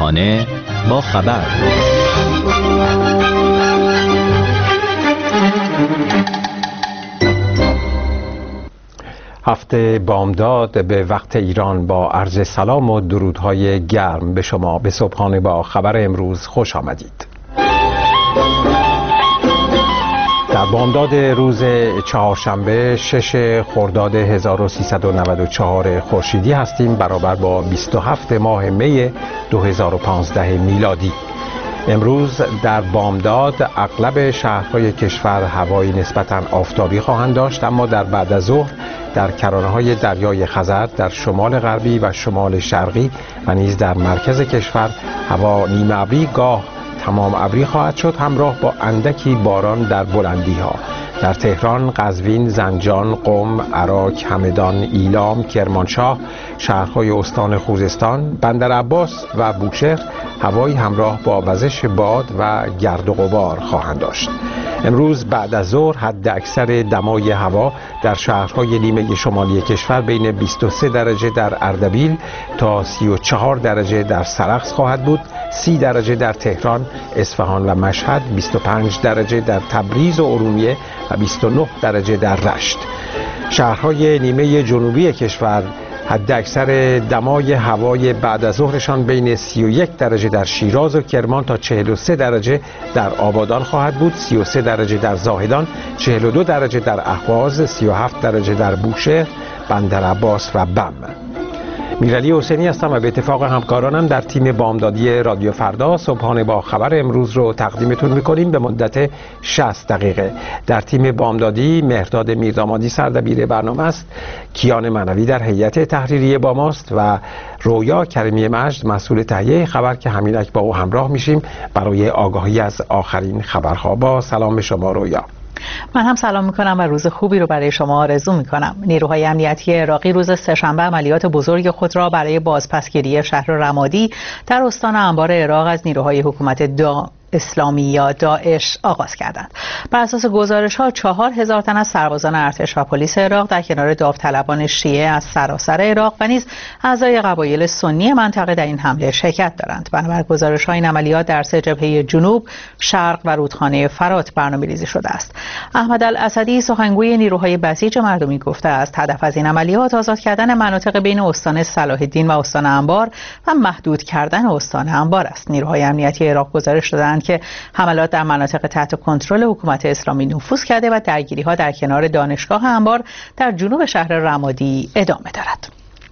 صبحانه با خبر. هفته بامداد به وقت ایران با عرض سلام و درودهای گرم به شما. به صبحانه با خبر امروز خوش آمدید. در بامداد روز چهارشنبه 6 خرداد 1394 خورشیدی هستیم، برابر با 27 ماه می 2015 میلادی. امروز در بامداد اغلب شهرهای کشور هوای نسبتاً آفتابی خواهند داشت، اما در بعد از ظهر در کرانه‌های دریای خزر در شمال غربی و شمال شرقی و نیز در مرکز کشور هوا نیمه ابری گاه تمام ابری خواهد شد، همراه با اندکی باران در بلندی‌ها. در تهران، قزوین، زنجان، قم، عراق، همدان، ایلام، کرمانشاه، شهرهای استان خوزستان، بندرعباس و بوشهر هوایی همراه با وزش باد و گرد و غبار خواهند داشت. امروز بعد از ظهر حد اکثر دمای هوا در شهرهای نیمه شمالی کشور بین 23 درجه در اردبیل تا 34 درجه در سرخس خواهد بود، 30 درجه در تهران، اصفهان و مشهد، 25 درجه در تبریز و ارومیه و 29 درجه در رشت. شهرهای نیمه جنوبی کشور حد اکثر دمای هوای بعد از ظهرشان بین 31 درجه در شیراز و کرمان تا 43 درجه در آبادان خواهد بود، 33 درجه در زاهدان، 42 درجه در اهواز، 37 درجه در بوشهر، بندرعباس و بم. میرعلی حسینی هستم و به اتفاق همکارانم در تیم بامدادی رادیو فردا صبحانه با خبر امروز رو تقدیمتون میکنیم به مدت 60 دقیقه. در تیم بامدادی مهرداد میردامادی سردبیر برنامه است، کیان منوی در هیئت تحریریه با ماست و رویا کریمی مجد مسئول تهیه خبر که همینک با او همراه میشیم برای آگاهی از آخرین خبرها. با سلام شما رویا. من هم سلام میکنم و روز خوبی رو برای شما آرزو میکنم. نیروهای امنیتی عراقی روز سه‌شنبه عملیات بزرگ خود را برای بازپسگیری شهر رمادی در استان انبار عراق از نیروهای حکومت اسلامی یا داعش آغاز کردند. بر اساس گزارش‌ها 4000 تن از سربازان ارتش و پلیس عراق در کنار داوطلبان شیعه از سراسر عراق و نیز اعضای قبایل سنی منطقه در این حمله شرکت دارند. بنابر گزارش‌ها این عملیات در 3 جبهه جنوب، شرق و رودخانه فرات برنامه‌ریزی شده است. احمد الاسدی سخنگوی نیروهای بسیج مردمی گفته است هدف از این عملیات آزاد کردن مناطق بین استان صلاح الدین و استان انبار و محدود کردن استان انبار است. نیروهای امنیتی عراق گزارش دادند که حملات در مناطق تحت کنترل حکومت اسلامی نفوذ کرده و درگیری‌ها در کنار دانشگاه انبار در جنوب شهر رمادی ادامه دارد.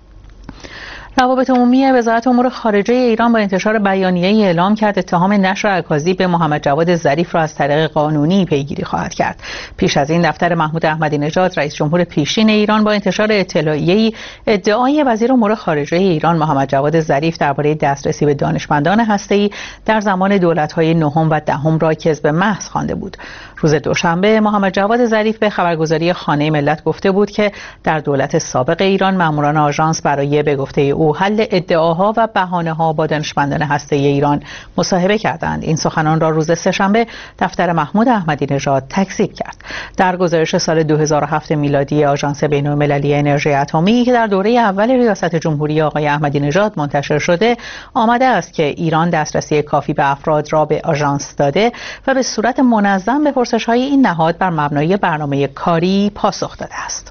روابط عمومی وزارت امور خارجه ایران با انتشار بیانیه‌ای اعلام کرد اتهام نشر اکاذیب به محمد جواد ظریف را از طریق قانونی پیگیری خواهد کرد. پیش از این دفتر محمود احمدی نژاد رئیس جمهور پیشین ایران با انتشار اطلاعیه‌ای ادعای وزیر امور خارجه ایران محمد جواد ظریف درباره دسترسی به دانشمندان هسته‌ای در زمان دولت‌های نهم و دهم را کذب محض خوانده بود. روز دوشنبه محمد جواد ظریف به خبرگزاری خانه ملت گفته بود که در دولت سابق ایران ماموران آژانس برای به گفته او حل ادعاها و بهانه‌ها با دانشمندان هسته‌ای ایران مصاحبه کردند. این سخنان را روز سه‌شنبه دفتر محمود احمدی نژاد تکذیب کرد. در گزارش سال 2007 میلادی آژانس بین‌المللی انرژی اتمی که در دوره اول ریاست جمهوری آقای احمدی نژاد منتشر شده، آمده است که ایران دسترسی کافی به افراد را به آژانس داده و به صورت منظم به پرسش‌های این نهاد بر مبنای برنامه کاری پاسخ داده است.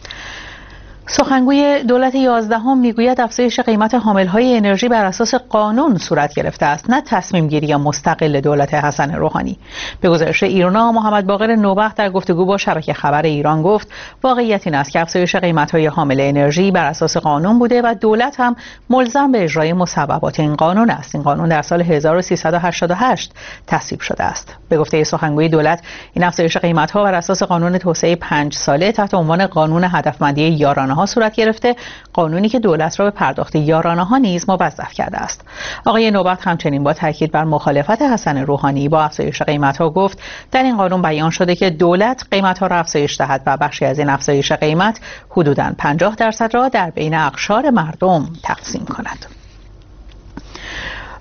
سخنگوی دولت 11 میگوید افزایش قیمت حامل‌های انرژی بر اساس قانون صورت گرفته است، نه تصمیم گیری مستقل دولت حسن روحانی. به گزارش ایرنا، محمد باقر نوبخت در گفتگو با شبکه خبر ایران گفت واقعیت این است که افزایش قیمت‌های حامل انرژی بر اساس قانون بوده و دولت هم ملزم به اجرای مصوبات این قانون است. این قانون در سال 1388 تصویب شده است. به گفته سخنگوی دولت، این افزایش قیمت‌ها بر اساس قانون توسعه 5 ساله تحت عنوان قانون هدفمندی یارانه ها صورت گرفته، قانونی که دولت را به پرداخت یارانه ها نیز موظف کرده است. آقای نوبت همچنین با تاکید بر مخالفت حسن روحانی با افزایش قیمت ها گفت در این قانون بیان شده که دولت قیمت ها را افزایش دهد و بخشی از این افزایش قیمت حدوداً 50% را در بین اقشار مردم تقسیم کند.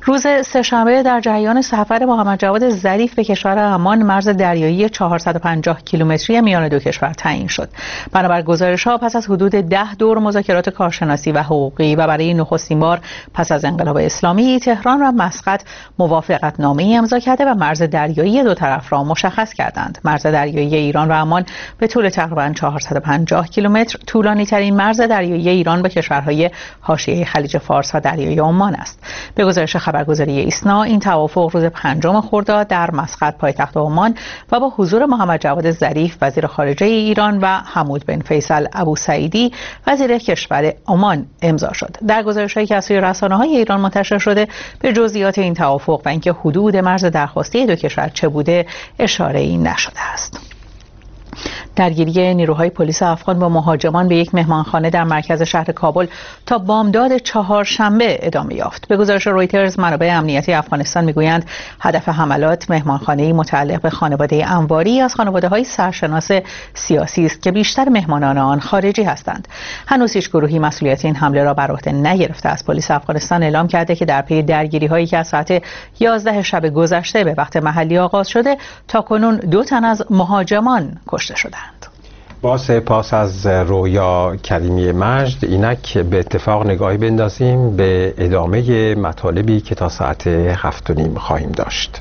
روز سه‌شنبه در جریان سفر محمد جواد ظریف به کشور عمان مرز دریایی 450 کیلومتری میان دو کشور تعیین شد. بنابر گزارش‌ها پس از حدود 10 دور مذاکرات کارشناسی و حقوقی و برای نخستین بار پس از انقلاب اسلامی، تهران و مسقط موافقتنامه‌ای امضا کرده و مرز دریایی دو طرف را مشخص کردند. مرز دریایی ایران و عمان به طول تقریباً 450 کیلومتر طولانی‌ترین مرز دریایی ایران با کشورهای حاشیه خلیج فارس و دریای عمان است. به گزارش خبرگزاری ایسنا، این توافق روز 5 خرداد در مسقط پایتخت عمان و با حضور محمد جواد ظریف وزیر خارجه ایران و حمود بن فیصل ابوسعیدی وزیر کشور عمان امضا شد. در گزارش‌هایی که از سوی رسانه‌های ایران منتشر شده به جزئیات این توافق و اینکه حدود مرز درخواستی دو کشور چه بوده اشاره‌ای نشده است. درگیری نیروهای پلیس افغان با مهاجمان به یک مهمانخانه در مرکز شهر کابل تا بامداد چهارشنبه ادامه یافت. به گزارش رویترز، منابع امنیتی افغانستان میگویند هدف حملات مهمانخانه‌ای متعلق به خانواده انواری از خانواده‌های سرشناس سیاسی است که بیشتر مهمانان آن خارجی هستند. هنوز هیچ گروهی مسئولیت این حمله را بر عهده نگرفته است. پلیس افغانستان اعلام کرده که در پی درگیری‌هایی که از ساعت 11 شب گذشته به وقت محلی آغاز شده، تاکنون 2 تن از مهاجمان کشته شدند. با سپاس از رویا کریمی مجد، اینک به اتفاق نگاهی بندازیم به ادامه مطالبی که تا ساعت 7:30 خواهیم داشت.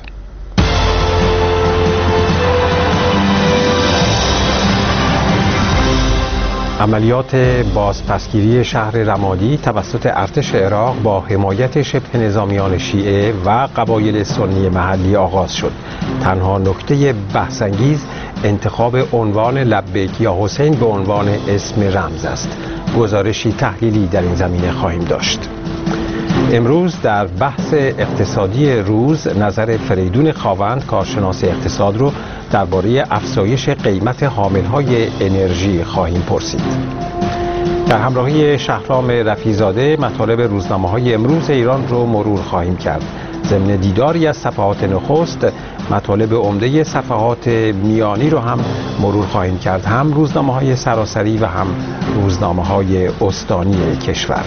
عملیات بازپسگیری شهر رمادی توسط ارتش عراق با حمایت شبه نظامیان شیعه و قبایل سنی محلی آغاز شد. تنها نکته بحث‌انگیز انتخاب عنوان لبیک یا حسین به عنوان اسم رمز است. گزارشی تحلیلی در این زمینه خواهیم داشت. امروز در بحث اقتصادی روز نظر فریدون خاوند، کارشناس اقتصاد، رو درباره افزایش قیمت حاملهای انرژی خواهیم پرسید. در همراهی شهرام رفیع‌زاده مطالب روزنامه‌های امروز ایران رو مرور خواهیم کرد. ضمن دیداری از صفحات نخست، مطالب عمده صفحات میانی رو هم مرور خواهیم کرد، هم روزنامه‌های سراسری و هم روزنامه‌های استانی کشور.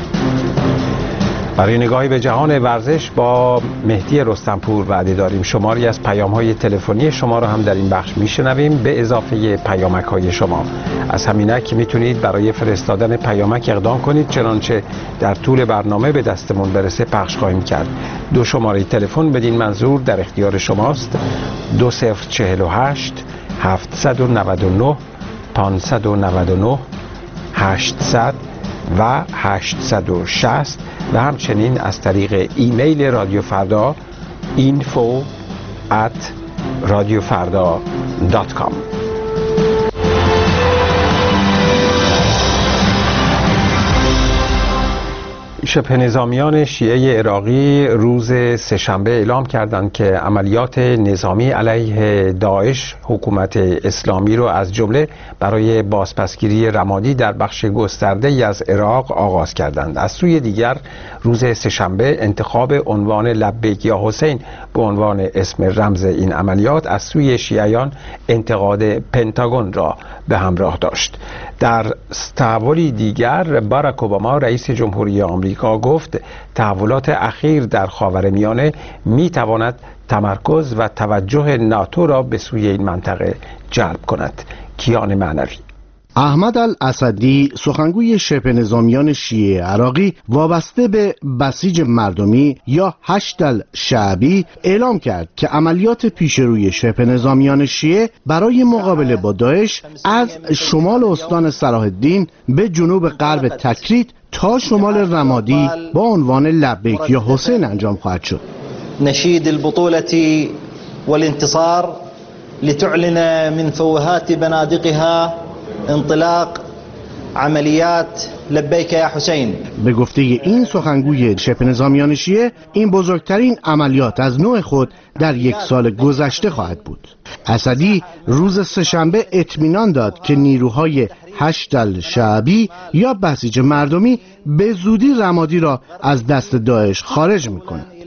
برای نگاهی به جهان ورزش با مهدی رستمپور وعده داریم. شماری از پیام‌های تلفنی شما رو هم در این بخش میشنویم به اضافه پیامک‌های شما. از همینک میتونید برای فرستادن پیامک اقدام کنید، چنانچه در طول برنامه به دستمون برسه پخش خواهیم کرد. 2 شماره تلفن بدین منظور در اختیار شماست: 2048 799 599 800 و 860 و همچنین از طریق ایمیل رادیو فردا info@radiofarda.com. شبه نظامیان شیعه عراقی روز سه‌شنبه اعلام کردند که عملیات نظامی علیه داعش حکومت اسلامی رو از جمله برای بازپسگیری رمادی در بخش گسترده‌ای از عراق آغاز کردند. از سوی دیگر روز سه‌شنبه انتخاب عنوان لبیک یا حسین به عنوان اسم رمز این عملیات از سوی شیعیان انتقاد پنتاگون را به همراه داشت. در تحولی دیگر، باراک اوباما رئیس جمهوری آمریکا گفت تحولات اخیر در خاورمیانه میتواند تمرکز و توجه ناتو را به سوی این منطقه جلب کند. کیان معنوی. احمد الاسدی، سخنگوی شبه نظامیان شیعه عراقی وابسته به بسیج مردمی یا هشت الشعبی، اعلام کرد که عملیات پیشروی شبه نظامیان شیعه برای مقابله با داعش از شمال استان صلاح الدین به جنوب غرب تکریت تا شمال رمادی با عنوان لبیک یا حسین انجام خواهد شد. نشید البطولة والانتصار لتعلن من فوهات بنادقها انطلاق عملیات لبیک یا حسین. به گفته این سخنگوی شبه نظامیان شیعه، این بزرگترین عملیات از نوع خود در 1 سال گذشته خواهد بود. اسدی روز سه‌شنبه اطمینان داد که نیروهای هشت الشعبی یا بسیج مردمی به زودی رمادی را از دست داعش خارج می‌کنند.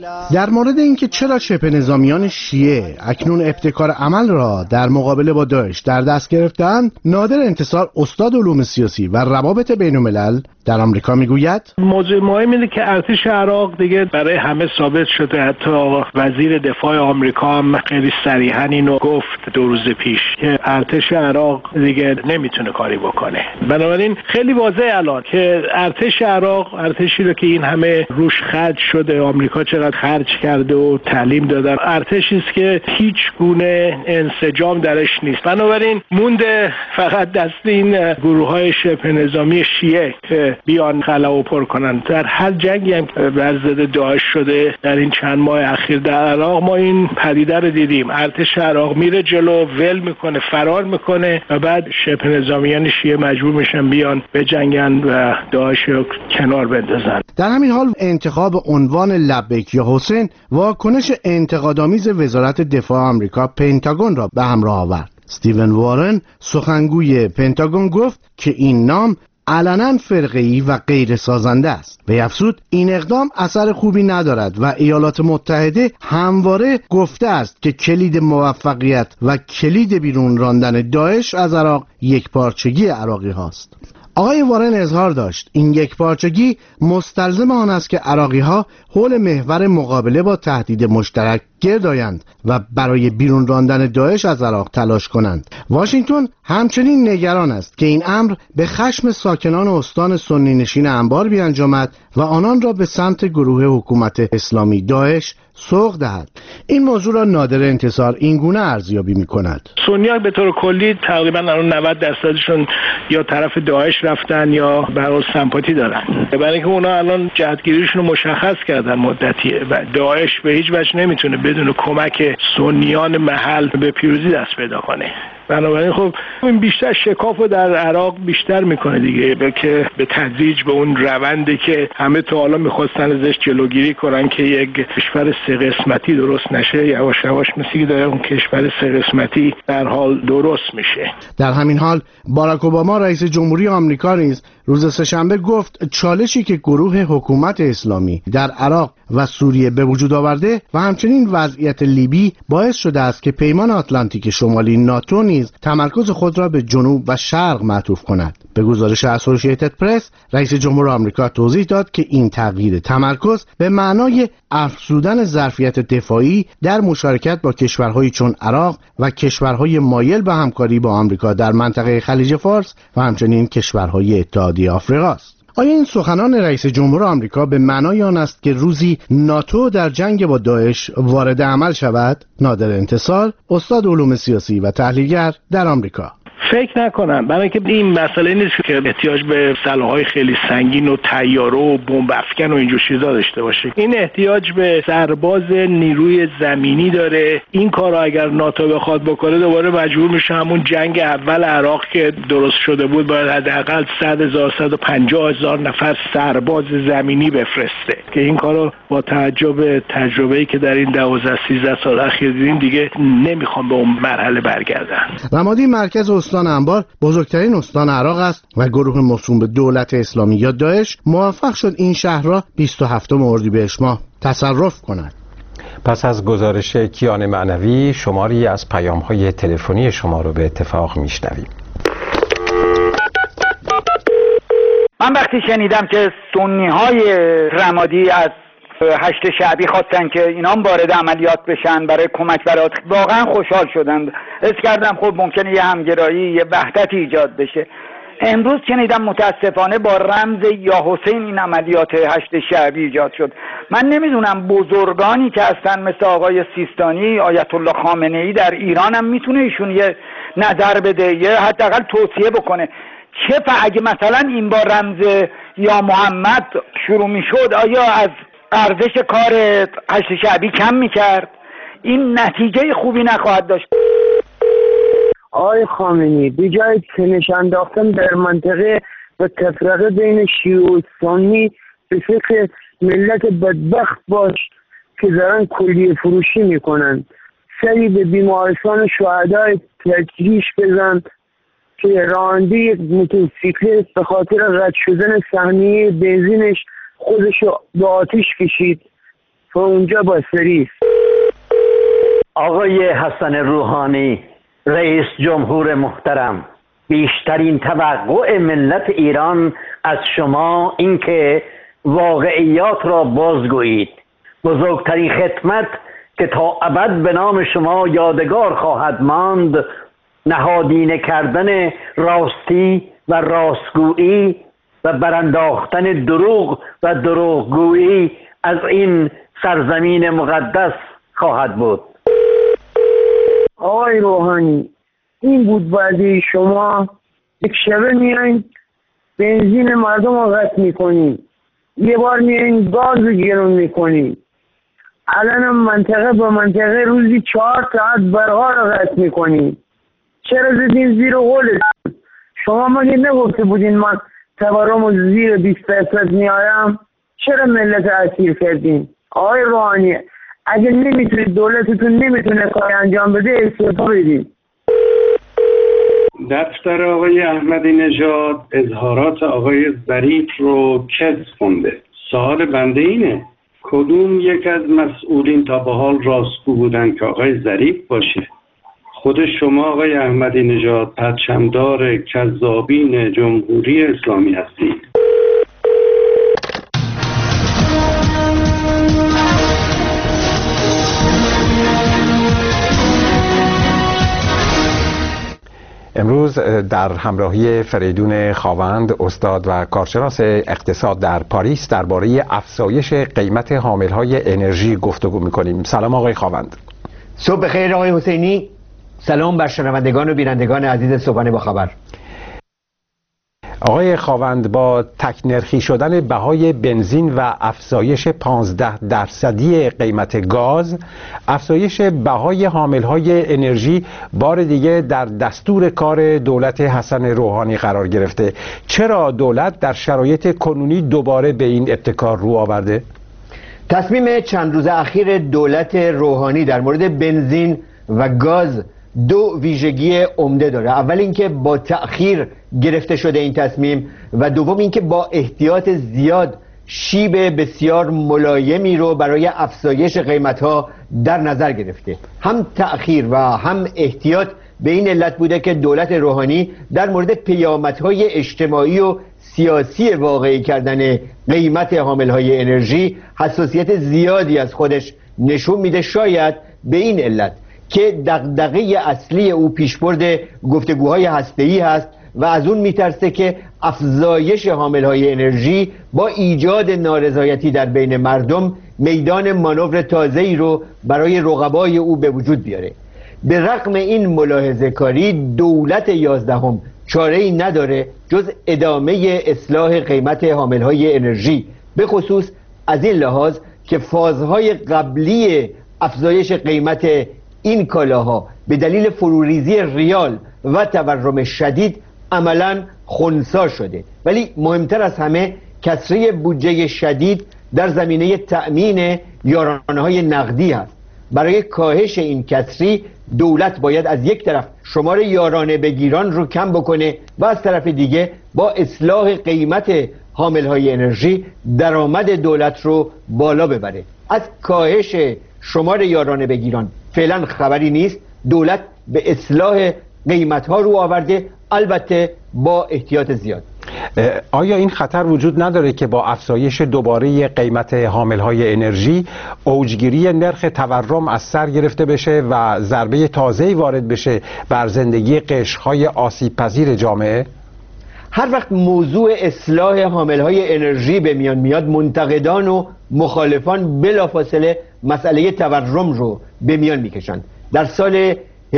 در مورد اینکه چرا شبه نظامیان شیعه اکنون ابتکار عمل را در مقابله با داعش در دست گرفتند، نادر انتصار استاد علوم سیاسی و روابط بین الملل در آمریکا میگوید موضوع مهم اینه که ارتش عراق دیگه برای همه ثابت شده. حتی وزیر دفاع آمریکا هم خیلی صریحا اینو گفت 2 روز پیش که ارتش عراق دیگه نمیتونه کاری بکنه. بنابراین خیلی واضحه الان که ارتش عراق، ارتشی رو که این همه روش خرج شده، آمریکا چقدر خرج کرده و تعلیم دادن، ارتشی است که هیچ گونه انسجام درش نیست. بنابراین مونده فقط دست این گروه‌های شبه نظامی شیعه که بیان خلا و پر کنن. در هر جنگی هم بر ضد داعش شده در این چند ماه اخیر در عراق ما این پدیده رو دیدیم. ارتش عراق میره جلو، ول میکنه، فرار میکنه و بعد شبه نظامیان شیعه مجبور میشن بیان بجنگن و داعش رو کنار بندازن. در همین حال انتخاب عنوان لبیک یا حسین واکنش انتقادآمیز وزارت دفاع آمریکا پنتاگون را به همراه آورد. استیون وارن سخنگوی پنتاگون گفت که این نام علنا فرقه‌ای و غیر سازنده است. وی افزود این اقدام اثر خوبی ندارد و ایالات متحده همواره گفته است که کلید موفقیت و کلید بیرون راندن داعش از عراق یکپارچگی عراقی هاست. آقای وارن اظهار داشت این یکپارچگی مستلزم آن است که عراقی ها حول محور مقابله با تهدید مشترک گرد آیند و برای بیرون راندن داعش از عراق تلاش کنند. واشنگتن همچنین نگران است که این امر به خشم ساکنان استان سنی نشین انبار بیانجامد و آنان را به سمت گروه حکومت اسلامی داعش سوق دهد. این موضوع را نادر انتصار این گونه ارزیابی می‌کند. سنی‌ها به طور کلی تقریبا الان 90% یا طرف داعش رفتن یا برای سمپاتی دارن. برای اینکه اونا الان جهتگیریشون رو مشخص کردن مدتیه و داعش به هیچ وجه نمیتونه بدون کمک سنیان محل به پیروزی دست پیدا کنه. بنابراین خب این بیشتر شکافو در عراق بیشتر میکنه دیگه، که به تدریج به اون روندی که همه تا حالا میخواستن ازش جلوگیری کنن که یک کشور سه قسمتی درست نشه، یواش یواش مثل که داره اون کشور سه قسمتی در حال درست میشه. در همین حال باراک اوباما رئیس جمهوری آمریکا نیز روز سه‌شنبه گفت چالشی که گروه حکومت اسلامی در عراق و سوریه به وجود آورده و همچنین وضعیت لیبی باعث شده است که پیمان آتلانتیک شمالی ناتو نیز تمرکز خود را به جنوب و شرق معطوف کند. به گزارش اسوسییتد پرس، رئیس جمهور آمریکا توضیح داد که این تغییر تمرکز به معنای افزودن ظرفیت دفاعی در مشارکت با کشورهایی چون عراق و کشورهای مایل به همکاری با آمریکا در منطقه خلیج فارس و همچنین کشورهای اتحادیه آفریقا است. آیا این سخنان رئیس جمهور آمریکا به معنای آن است که روزی ناتو در جنگ با داعش وارد عمل شود؟ نادر انتصار، استاد علوم سیاسی و تحلیلگر در آمریکا. فکر نکنم، برای اینکه این مسئله نیست که احتیاج به سلاح‌های خیلی سنگین و طیاره و بمب افکن و اینجور چیزا داشته باشه. این احتیاج به سرباز نیروی زمینی داره. این کارو اگر ناتو بخواد بکنه دوباره مجبور میشه همون جنگ اول عراق که درست شده بود باید حداقل 100,000-150,000 نفر سرباز زمینی بفرسته که این کارو با توجه به تجربه‌ای که در این 12-13 سال اخیر دیدیم دیگه نمیخوام به اون مرحله برگردن. رمادی مرکز استان انبار بزرگترین استان عراق است و گروه موسوم به دولت اسلامی یا داعش موفق شد این شهر را 27 اردیبهشت ماه تصرف کند. پس از گزارش کیان معنوی شماری از پیام‌های تلفنی شما رو به اتفاق میشنویم. من وقتی شنیدم که سنی‌های رمادی از 8 شعبی خواستن که اینا وارد عملیات بشن برای کمک برای واقعا خوشحال شدم. حس کردم خب ممکنه یه همگرایی، یه وحدتی ایجاد بشه. امروز شنیدم متاسفانه با رمز یا حسین این عملیات 8 شعبی ایجاد شد. من نمیدونم بزرگانی که هستن مثل آقای سیستانی، آیت الله خامنه‌ای در ایران هم میتونه ایشون یه نظر بده، یه حداقل توصیه بکنه. اگه مثلا این با رمز یا محمد شروع میشد آیا از ارزش کار 8 شعبی کم میکرد؟ این نتیجه خوبی نخواهد داشت. آقای خامنه‌ای به جای تنش انداختن در منطقه و تفرقه بین شیعه و سنی به فکر ملت بدبخت باش که دارن کلیه فروشی میکنن. سری به بیمارستان شهدای تجریش بزن که راننده موتورسیکلت به خاطر رد شدن سهمیه بنزینش خودشو به آتیش کشید. و اونجا بستری است. آقای حسن روحانی، رئیس جمهور محترم، بیشترین توقع ملت ایران از شما اینکه واقعیات را بازگویید. بزرگترین خدمت که تا ابد به نام شما یادگار خواهد ماند، نهادینه کردن راستی و راستگویی و برانداختن دروغ و دروغگویی از این سرزمین مقدس خواهد بود. آقای روحانی، این بود وعده شما. یک شبه میایین بنزین مردم رو قطع میکنین، یه بار میایین گاز رو گرون میکنین، الان منطقه با منطقه روزی 4 ساعت برقا رو قطع میکنین. چرا زدین زیر قولتون؟ شما مگه نگفته بودین من تورم رو زیر 20% میارم؟ چرا ملت اسیر کردین؟ آقای روحانی، اگه نمیتونید، دولتتون نمیتونه کار انجام بده، استعفا بدین. دفتر آقای احمدی نژاد اظهارات آقای ظریف رو کذب خونده. سوال بنده اینه کدوم یک از مسئولین تا به حال راستگو بودن که آقای ظریف باشه؟ خود شما آقای احمدی نژاد پرچمدار کذابین جمهوری اسلامی هستید. امروز در همراهی فریدون خاوند، استاد و کارشناس اقتصاد در پاریس، درباره افزایش قیمت حاملهای انرژی گفتگو می‌کنیم. سلام آقای خاوند. صبح بخیر آقای حسینی. سلام بر شنوندگان و بینندگان عزیز صبحانه با خبر. آقای خاوند، با تک‌نرخی شدن بهای بنزین و افزایش 15% قیمت گاز، افزایش بهای حاملهای انرژی بار دیگه در دستور کار دولت حسن روحانی قرار گرفته. چرا دولت در شرایط کنونی دوباره به این ابتکار رو آورده؟ تصمیم چند روز اخیر دولت روحانی در مورد بنزین و گاز دو ویژگی عمده داره. اول اینکه با تأخیر گرفته شده این تصمیم و دوم اینکه با احتیاط زیاد شیب بسیار ملایمی رو برای افزایش قیمت‌ها در نظر گرفته. هم تأخیر و هم احتیاط به این علت بوده که دولت روحانی در مورد پیامدهای اجتماعی و سیاسی واقعی کردن قیمت حاملهای انرژی حساسیت زیادی از خودش نشون میده. شاید به این علت که دغدغه اصلی او پیشبرد گفتگوهای هسته‌ای هست و از اون میترسه که افزایش حاملهای انرژی با ایجاد نارضایتی در بین مردم میدان مانور تازه‌ای رو برای رقبای او به وجود بیاره. به رغم این ملاحظه کاری، دولت 11 چاره‌ای نداره جز ادامه اصلاح قیمت حاملهای انرژی، به خصوص از این لحاظ که فازهای قبلی افزایش قیمت این کالاها به دلیل فروریزی ریال و تورم شدید عملاً خنثی شده. ولی مهمتر از همه کسری بودجه شدید در زمینه تأمین یارانه‌های نقدی هست. برای کاهش این کسری دولت باید از یک طرف شمار یارانه بگیران رو کم بکنه و از طرف دیگه با اصلاح قیمت حاملهای انرژی درآمد دولت رو بالا ببره. از کاهش شمار یارانه بگیران فعلا خبری نیست. دولت به اصلاح قیمت ها رو آورده، البته با احتیاط زیاد. آیا این خطر وجود نداره که با افزایش دوباره قیمت حاملهای انرژی اوجگیری نرخ تورم از سر گرفته بشه و ضربه تازه‌ای وارد بشه بر زندگی قشرهای آسیب پذیر جامعه؟ هر وقت موضوع اصلاح حاملهای انرژی به میان میاد، منتقدان و مخالفان بلافاصله مسئله تورم رو به میان میکشند. در سال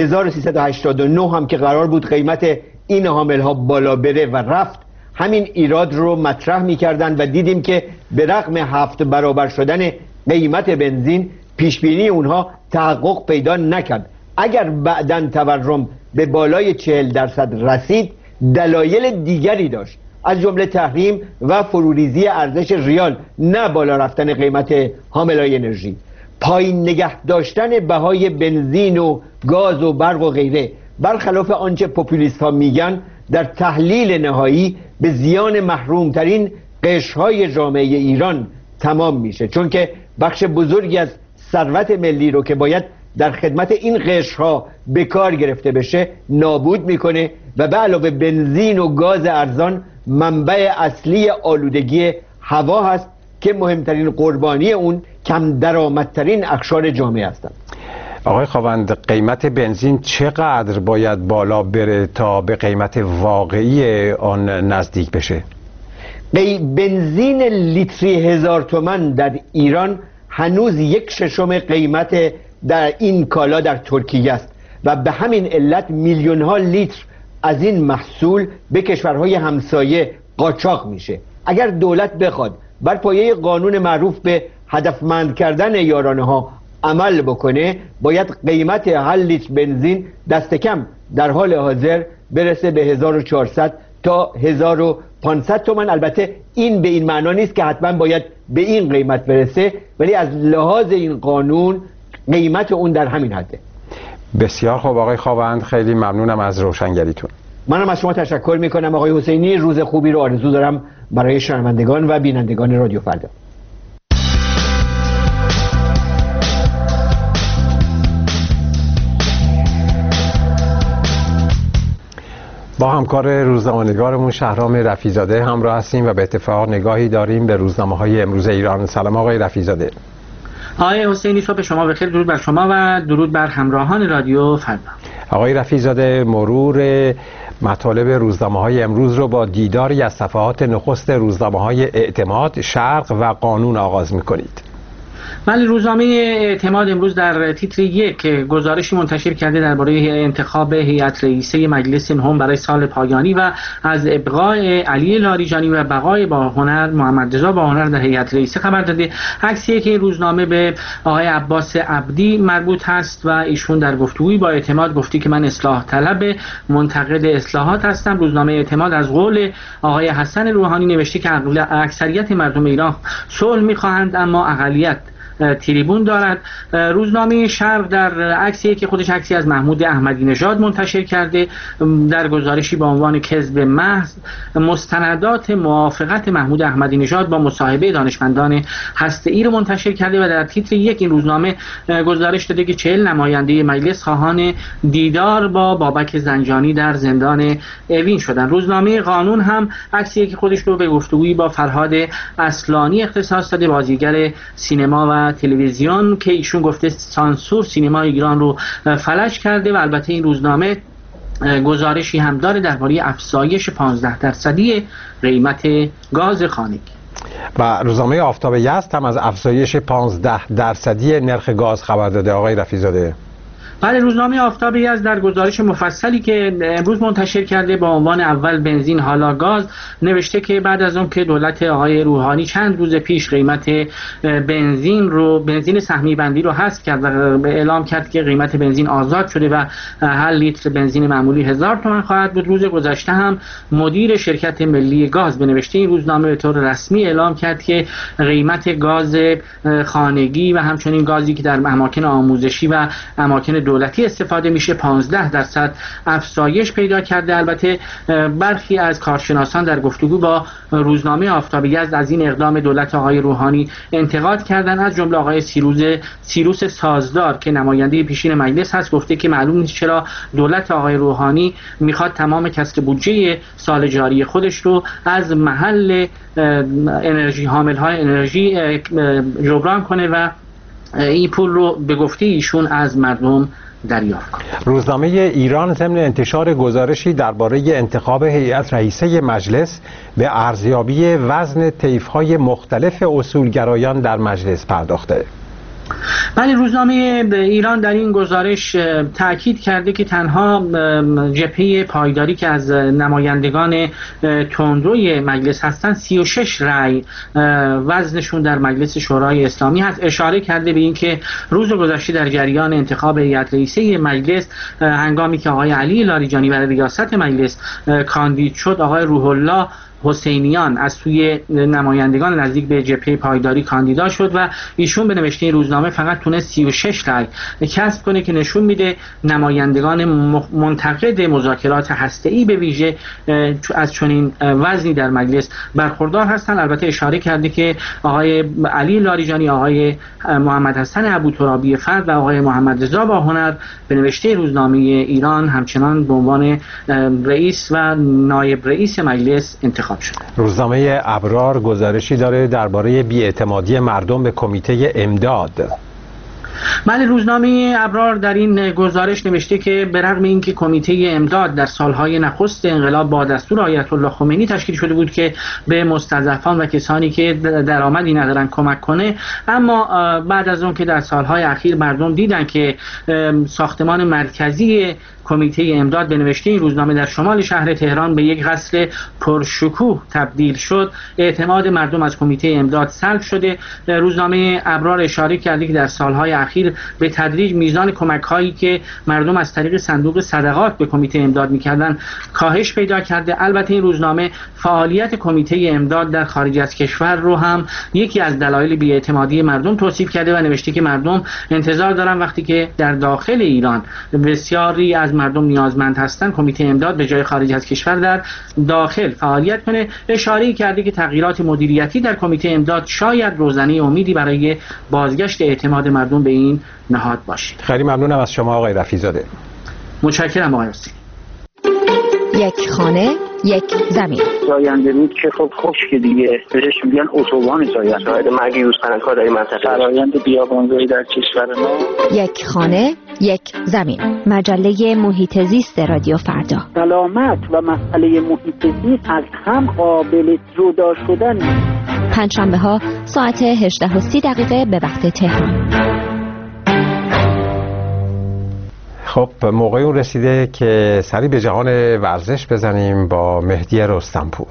1389 هم که قرار بود قیمت این حاملها بالا بره و رفت، همین ایراد رو مطرح میکردن و دیدیم که به رغم 7 برابر شدن قیمت بنزین، پیشبینی اونها تحقق پیدا نکرد. اگر بعداً تورم به بالای 40% رسید، دلایل دیگری داشت، از جمله تحریم و فروریزی ارزش ریال، نه بالا رفتن قیمت حاملهای انرژی. پایین نگه داشتن بهای بنزین و گاز و برق و غیره، برخلاف آنچه پوپولیست ها میگن، در تحلیل نهایی به زیان محروم ترین قشرهای جامعه ایران تمام میشه، چون که بخش بزرگی از ثروت ملی رو که باید در خدمت این قشرها به کار گرفته بشه نابود میکنه و به علاوه بنزین و گاز ارزان منبع اصلی آلودگی هوا هست که مهمترین قربانی اون کم درآمدترین اقشار جامعه هستند. آقای خاوند، قیمت بنزین چقدر باید بالا بره تا به قیمت واقعی آن نزدیک بشه؟ بنزین لیتری 1000 تومان در ایران هنوز 1/6 قیمت در این کالا در ترکیه است و به همین علت میلیون ها لیتر از این محصول به کشورهای همسایه قاچاق میشه. اگر دولت بخواد بر پایه قانون معروف به هدفمند کردن یارانه ها عمل بکنه، باید قیمت هر لیتر بنزین دست کم در حال حاضر برسه به 1400 تا 1500 تومان. البته این به این معنا نیست که حتما باید به این قیمت برسه، ولی از لحاظ این قانون قیمت اون در همین حده. بسیار خوب آقای خاوند، خیلی ممنونم از روشنگریتون. منم از شما تشکر میکنم آقای حسینی. روز خوبی رو آرزو دارم برای شنوندگان و بینندگان رادیو فردا. با همکار روزنامه‌نگارمون شهرام رفیع‌زاده همراه هستیم و به اتفاق نگاهی داریم به روزنامه‌های امروز ایران. سلام آقای رفیع‌زاده. آقای حسینی، صبح شما بخیر. درود بر شما و درود بر همراهان رادیو فردا. آقای رفیع‌زاده، مرور مطالب روزنامه‌های امروز رو با دیداری از صفحات نخست روزنامه‌های اعتماد، شرق و قانون آغاز می‌کنید. ولی روزنامه اعتماد امروز در تیتر 1 گزارشی منتشر کرده درباره انتخاب هیئت رئیسه مجلس نهم برای سال پایانی و از ابقای علی لاریجانی و بقای با هنر محمد رضا با هنر در هیئت رئیسه خبر داده. عکسی که روزنامه به آقای عباس عبدی مربوط هست و ایشون در گفتگویی با اعتماد گفتی که من اصلاح طلب منتقد اصلاحات هستم. روزنامه اعتماد از قول آقای حسن روحانی نوشته که اکثریت مردم ایران صلح می‌خواهند اما اقلیت تریبون دارد. روزنامه شرق در عکسی که خودش عکسی از محمود احمدی نژاد منتشر کرده در گزارشی با عنوان کذب محض مستندات موافقت محمود احمدی نژاد با مصاحبه دانشمندان هسته‌ای رو منتشر کرده و در تیتر 1 این روزنامه گزارش داده که 40 نماینده مجلس خواهان دیدار با بابک زنجانی در زندان اوین شدند. روزنامه قانون هم عکسی که خودش رو به گفتگویی با فرهاد اصلانی اختصاص داده، بازیگر سینما و تلویزیون، که ایشون گفته سانسور سینما ایران رو فلج کرده و البته این روزنامه گزارشی هم داره درباره افزایش 15% قیمت گاز خانگی. و روزنامه آفتاب یزد هم از افزایش 15% نرخ گاز خبر داده. آقای رفیع‌زاده. بله، روزنامه آفتاب یزد در گزارش مفصلی که امروز منتشر کرده با عنوان اول بنزین حالا گاز نوشته که بعد از اون که دولت آقای روحانی چند روز پیش قیمت بنزین سهمی بندی رو حذف کرد و اعلام کرد که قیمت بنزین آزاد شده و هر لیتر بنزین معمولی 1000 تومان خواهد بود، روز گذشته هم مدیر شرکت ملی گاز به نوشته این روزنامه به طور رسمی اعلام کرد که قیمت گاز خانگی و همچنین گازی که در اماکن آموزشی و اماکن دولتی استفاده میشه 15% افزایش پیدا کرده. البته برخی از کارشناسان در گفتگو با روزنامه آفتاب یزد از این اقدام دولت آقای روحانی انتقاد کردند. از جمله آقای سیروس سازدار که نماینده پیشین مجلس هست گفته که معلوم نیست چرا دولت آقای روحانی میخواد تمام کسر بودجه سال جاری خودش رو از محل حامل‌های انرژی جبران کنه و این پول رو به گفته ایشون از مردم دریافت کنه. روزنامه ایران ضمن انتشار گزارشی درباره انتخاب هیئت رئیسه مجلس به ارزیابی وزن طیف‌های مختلف اصولگرایان در مجلس پرداخته. بله، روزنامه ایران در این گزارش تأکید کرده که تنها جبهه پایداری که از نمایندگان تندروی مجلس هستند 36 رأی وزنشون در مجلس شورای اسلامی هست. اشاره کرده به اینکه روز گذشته در جریان انتخاب هیئت رئیسه مجلس هنگامی که آقای علی لاریجانی برای ریاست مجلس کاندید شد، آقای روح الله حسینیان از سوی نمایندگان نزدیک به جبهه پایداری کاندیدا شد و ایشون به نوشته روزنامه فقط تونست 36 رأی کسب کنه که نشون میده نمایندگان منتقد مذاکرات هسته‌ای به ویژه از چنین وزنی در مجلس برخوردار هستند. البته اشاره کرده که آقای علی لاریجانی، آقای محمد حسن ابوترابی فرد و آقای محمد رضا باهنر به نوشته روزنامه ایران همچنان به عنوان رئیس و نایب رئیس مجلس انتخاب شده. روزنامه ابرار گزارشی داره درباره بی‌اعتمادی مردم به کمیته امداد. بله، روزنامه ابرار در این گزارش نوشته که به رغم اینکه کمیته امداد در سالهای نخست انقلاب با دستور آیت الله خمینی تشکیل شده بود که به مستضعفان و کسانی که درآمدی ندارن کمک کنه، اما بعد از اون که در سالهای اخیر مردم دیدن که ساختمان مرکزی کمیته امداد به نوشته این روزنامه در شمال شهر تهران به یک قصر پرشکوه تبدیل شد، اعتماد مردم از کمیته امداد سلب شده. روزنامه ابرار اشاره کرده که در سالهای اخیر به تدریج میزان کمک‌هایی که مردم از طریق صندوق صدقات به کمیته امداد می‌کردند کاهش پیدا کرده. البته این روزنامه فعالیت کمیته امداد در خارج از کشور رو هم یکی از دلایل بی‌اعتمادی مردم توصیف کرده و نوشته که مردم انتظار دارن وقتی که در داخل ایران بسیاری از مردم نیازمند هستند کمیته امداد به جای خارج از کشور در داخل فعالیت کنه. اشاره کرده که تغییرات مدیریتی در کمیته امداد شاید روزنه امیدی برای بازگشت اعتماد مردم به این نهاد باشد. خیلی ممنونم از شما آقای رفیع‌زاده. متشکرم آقای حسینی. یک خانه یک زمین. زاینده رود که خب خشک دیگه، بهش میگن اتوبان زاینده. شاهد مرگ یوزپلنگ‌ها در این منطقه. فرآیند بیابانزایی در کشور ما. یک خانه یک زمین. مجله محیط زیست رادیو فردا. سلامت و مسئله محیط زیست از هم قابل جدا شدن. پنجشنبه‌ها ساعت 18:30 به وقت تهران. خب موقع اون رسیده که سری به جهان ورزش بزنیم با مهدی رستمپور.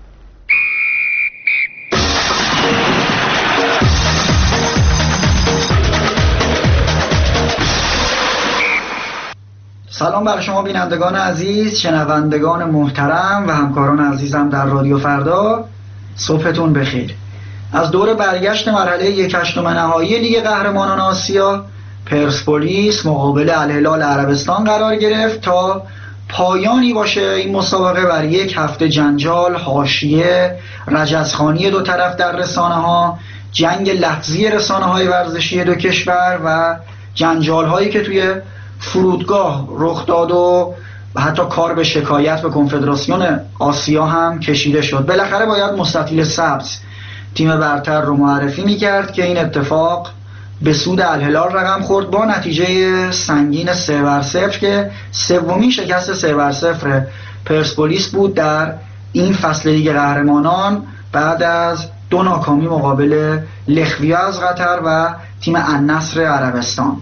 سلام بر شما بینندگان عزیز، شنوندگان محترم و همکاران عزیزم در رادیو فردا. صبحتون بخیر. از دور برگشت مرحله 1/8 نهایی لیگ قهرمانان آسیا، پرسپولیس مقابل الهلال عربستان قرار گرفت تا پایانی باشه این مسابقه بر یک هفته جنجال، حاشیه، رجزخوانی دو طرف در رسانه‌ها، جنگ لفظی رسانه‌های ورزشی دو کشور و جنجال‌هایی که توی فرودگاه رخ داد و حتی کار به شکایت به کنفدراسیون آسیا هم کشیده شد. بالاخره باید مستطیل سبز تیم برتر رو معرفی می‌کرد که این اتفاق به سود الهلال رقم خورد با نتیجه سنگین 3-0 که سومین شکست 3-0 پرسپولیس بود در این فصل لیگ قهرمانان بعد از 2 ناکامی مقابل لخویا از قطر و تیم النصر عربستان.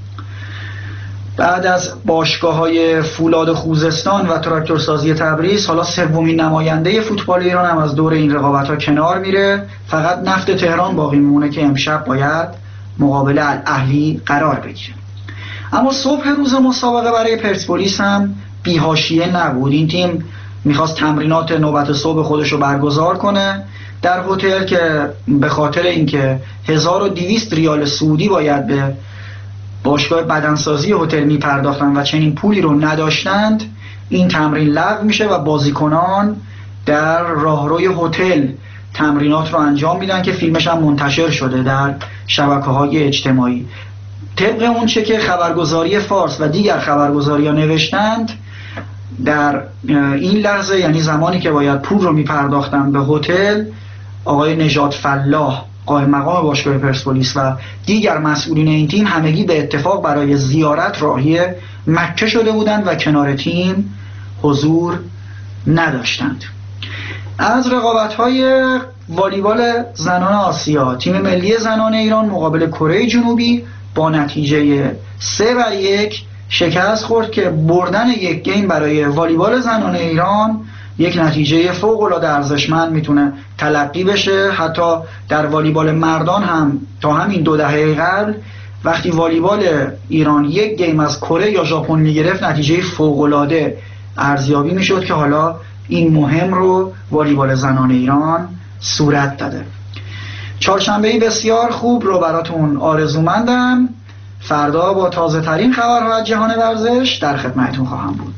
بعد از باشگاه‌های فولاد خوزستان و تراکتورسازی تبریز، حالا سومین نماینده فوتبال ایران هم از دور این رقابت‌ها کنار میره. فقط نفت تهران باقی میمونه که امشب باید مقابل الاهلی قرار بگیره. اما صبح روز مسابقه برای پرسپولیس هم بی‌حاشیه نبود. این تیم میخواست تمرینات نوبت صبح خودش رو برگزار کنه در هتل که به خاطر اینکه 1200 ریال سعودی باید به باشگاه بدنسازی هتل میپرداختن و چنین پولی رو نداشتند، این تمرین لغو میشه و بازیکنان در راهروی هتل تمرینات رو انجام میدن که فیلمش هم منتشر شده در شبکه‌های اجتماعی. طبق اون چه که خبرگزاری فارس و دیگر خبرگزاری‌ها نوشتند، در این لحظه یعنی زمانی که باید پول رو میپرداختن به هتل، آقای نژاد فلاح قائم مقام باشگاه پرسپولیس و دیگر مسئولین این تیم همگی به اتفاق برای زیارت راهی مکه شده بودند و کنار تیم حضور نداشتند. از رقابت‌های والیبال زنان آسیا، تیم ملی زنان ایران مقابل کره جنوبی با نتیجه 3-1 شکست خورد که بردن یک گیم برای والیبال زنان ایران یک نتیجه فوق‌العاده ارزشمند میتونه تلقی بشه. حتی در والیبال مردان هم تا همین 2 دهه قبل وقتی والیبال ایران یک گیم از کره یا ژاپن میگرفت، نتیجه فوق‌العاده ارزیابی میشد که حالا این مهم رو والیبال زنان ایران صورت داده. چهارشنبه بسیار خوب رو براتون آرزومندم. فردا با تازه ترین خبرها از جهان ورزش در خدمتتون خواهم بود.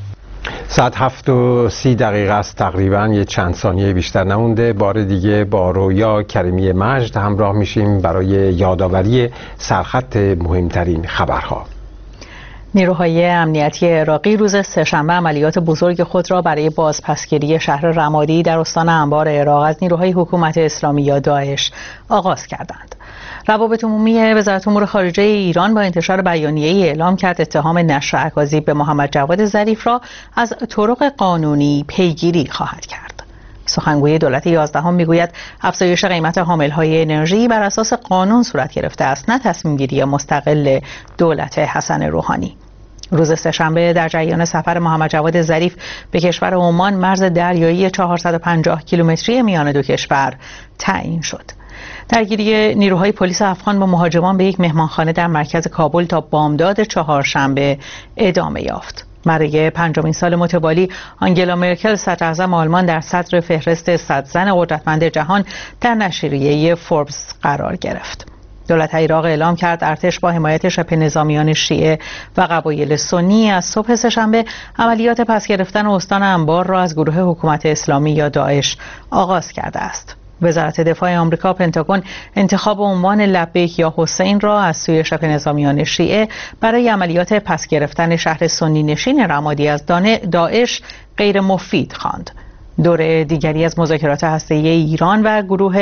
ساعت 7:30 است، تقریبا یه چند ثانیه بیشتر نمونده. بار دیگه با رویا کریمی مجد همراه میشیم برای یادآوری سرخط مهمترین خبرها. نیروهای امنیتی عراقی روز سه‌شنبه عملیات بزرگ خود را برای بازپسگیری شهر رمادی در استان انبار عراق از نیروهای حکومت اسلامی یا داعش آغاز کردند. روابط عمومی وزارت امور خارجه ایران با انتشار بیانیه‌ای اعلام کرد اتهام نشر اکاذیب به محمد جواد ظریف را از طرق قانونی پیگیری خواهد کرد. سخنگوی دولت 11 میگوید افزایش قیمت حامل‌های انرژی بر اساس قانون صورت گرفته است، نه تصمیم‌گیری مستقل دولت حسن روحانی. روز سه‌شنبه در جریان سفر محمد جواد ظریف به کشور عمان مرز دریایی 450 کیلومتری میان دو کشور تعیین شد. درگیری نیروهای پلیس افغان با مهاجمان به یک مهمانخانه در مرکز کابل تا بامداد چهارشنبه ادامه یافت. برای پنجمین سال متوالی آنگلا مرکل صدراعظم آلمان در صدر فهرست 100 زن قدرتمند جهان در نشریه فوربس قرار گرفت. دولت عراق اعلام کرد ارتش با حمایت شبه نظامیان شیعه و قبایل سنی از صبح سه‌شنبه عملیات پس گرفتن استان انبار را از گروه حکومت اسلامی یا داعش آغاز کرده است. وزارت دفاع آمریکا پنتاگون انتخاب عنوان لبیک یا حسین را از سوی شبه نظامیان شیعه برای عملیات پس گرفتن شهر سنی نشین رمادی از داعش غیر مفید خواند. دور دیگری از مذاکرات هسته‌ای ایران و گروه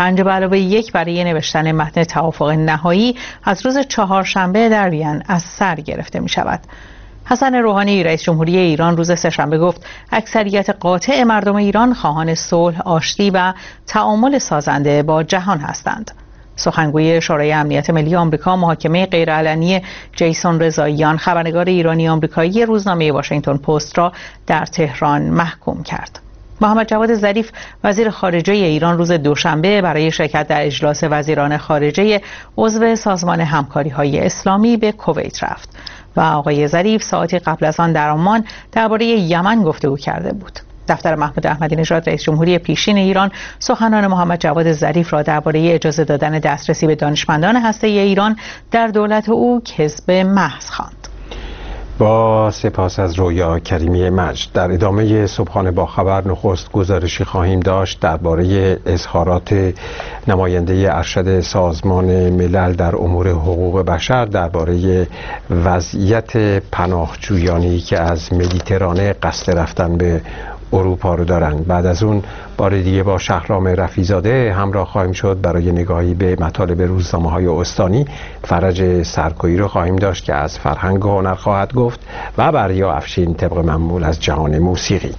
5+1 برای نوشتن متن توافق نهایی از روز چهارشنبه در وین از سر گرفته می شود. حسن روحانی رئیس جمهوری ایران روز سه‌شنبه گفت اکثریت قاطع مردم ایران خواهان صلح، آشتی و تعامل سازنده با جهان هستند. سخنگوی شورای امنیت ملی آمریکا محاکمه غیرعلنی جیسون رضاییان، خبرنگار ایرانی آمریکایی روزنامه واشنگتن پست را در تهران محکوم کرد. محمد جواد ظریف وزیر خارجه ایران روز دوشنبه برای شرکت در اجلاس وزیران خارجه عضو سازمان همکاری‌های اسلامی به کویت رفت و آقای ظریف ساعتی قبل از آن در عمان درباره یمن گفتگو کرده بود. دفتر محمود احمدی نژاد رئیس جمهوری پیشین ایران سخنان محمد جواد ظریف را درباره اجازه دادن دسترسی به دانشمندان هسته‌ای ایران در دولت او کذب محض خواند. با سپاس از رویا کریمی مجد. در ادامه صبحانه با خبر نخست گزارشی خواهیم داشت درباره اظهارات نماینده ارشد سازمان ملل در امور حقوق بشر درباره وضعیت پناهجویانی که از مدیترانه قصد رفتن به اروپا رو دارند. بعد از اون بار دیگه با شهرام رفیزاده همراه خواهیم شد برای نگاهی به مطالب روزنامه‌های استانی. فرج سرکویی رو خواهیم داشت که از فرهنگ و هنر خواهد گفت و بریا افشین طبق معمول از جهان موسیقی.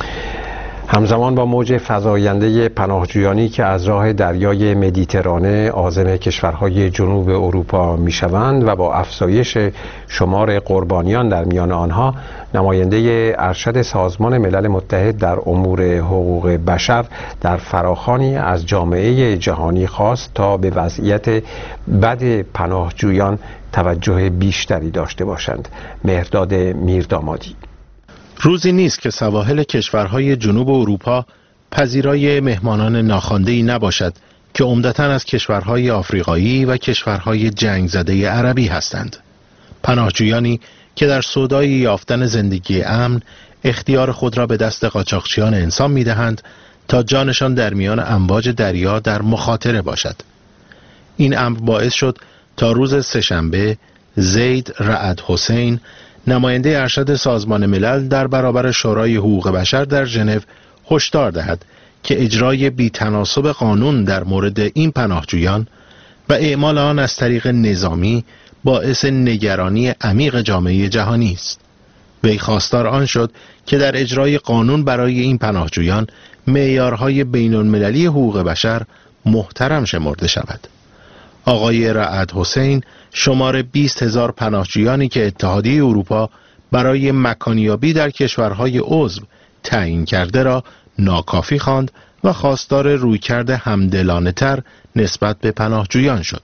همزمان با موج فزاینده پناهجویانی که از راه دریای مدیترانه عازم کشورهای جنوب اروپا میشوند و با افزایش شمار قربانیان در میان آنها، نماینده ارشد سازمان ملل متحد در امور حقوق بشر در فراخوانی از جامعه جهانی خواست تا به وضعیت بد پناهجویان توجه بیشتری داشته باشند. مهرداد میردامادی. روزی نیست که سواحل کشورهای جنوب اروپا پذیرای مهمانان ناخوانده‌ای نباشد که عمدتاً از کشورهای آفریقایی و کشورهای جنگ زده عربی هستند. پناهجویانی که در سودای یافتن زندگی امن اختیار خود را به دست قاچاقچیان انسان می‌دهند تا جانشان در میان امواج دریا در مخاطره باشد. این امر باعث شد تا روز سه‌شنبه زید رعد حسین، نماینده ارشد سازمان ملل در برابر شورای حقوق بشر در ژنو هشدار دهد که اجرای بی‌تناسب قانون در مورد این پناهجویان و اعمال آن از طریق نظامی باعث نگرانی عمیق جامعه جهانی است. وی خواستار آن شد که در اجرای قانون برای این پناهجویان معیارهای بین‌المللی حقوق بشر محترم شمرده شود. آقای رعد حسین شمار 20,000 پناهجویانی که اتحادیه اروپا برای مکانیابی در کشورهای عضو تعیین کرده را ناکافی خواند و خواستار رویکرد همدلانه‌تر نسبت به پناهجویان شد.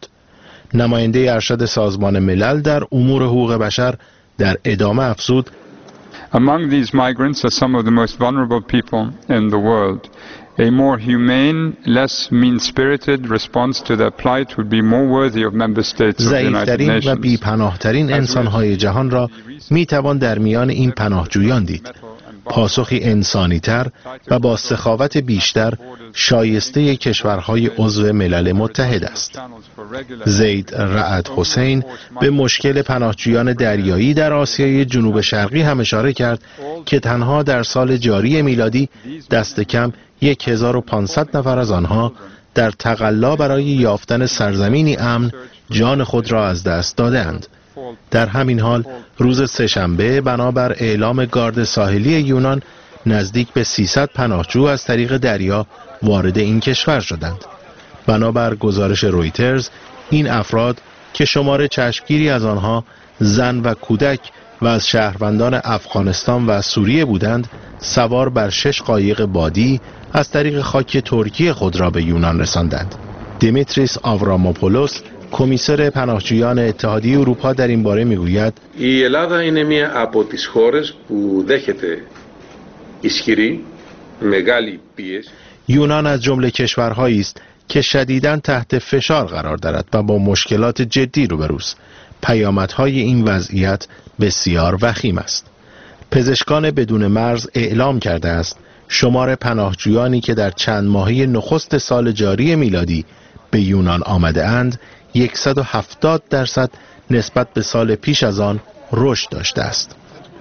نماینده ارشد سازمان ملل در امور حقوق بشر در ادامه افزود: Among these migrants are some of the most vulnerable people in the world. A more humane, less mean-spirited response to their plight would be more worthy of member states of the United Nations. و بی‌پناه‌ترین انسان‌های جهان را می‌توان در میان این پناهجویان دید. پاسخی انسانی‌تر و با سخاوت بیشتر شایسته کشورهای عضو ملل متحد است. زید رعد حسین به مشکل پناهجویان دریایی در آسیای جنوب شرقی هم اشاره کرد که تنها در سال جاری میلادی دست کم 1500 نفر از آنها در تقلا برای یافتن سرزمینی امن جان خود را از دست دادند. در همین حال روز سه‌شنبه بنابر اعلام گارد ساحلی یونان نزدیک به 300 پناهجو از طریق دریا وارد این کشور شدند. بنابر گزارش رویترز این افراد که شمار چشمگیری از آنها زن و کودک و از شهروندان افغانستان و سوریه بودند سوار بر 6 قایق بادی از طریق خاک ترکیه خود را به یونان رساندند. دیمیتریس آوراموپولوس کمیسر پناهجویان اتحادیه اروپا در این باره میگوید Η Ελλάδα είναι μία από τις χώρες που δέχεται ισχυρή μεγάλη πίεση. یونان از جمله کشورهایی است که شدیداً تحت فشار قرار دارد و با مشکلات جدی روبروست. پیامدهای این وضعیت بسیار وخیم است. پزشکان بدون مرز اعلام کرده است شمار پناهجویانی که در چند ماهه نخست سال جاری میلادی به یونان آمده اند 170% نسبت به سال پیش از آن رشد داشته است.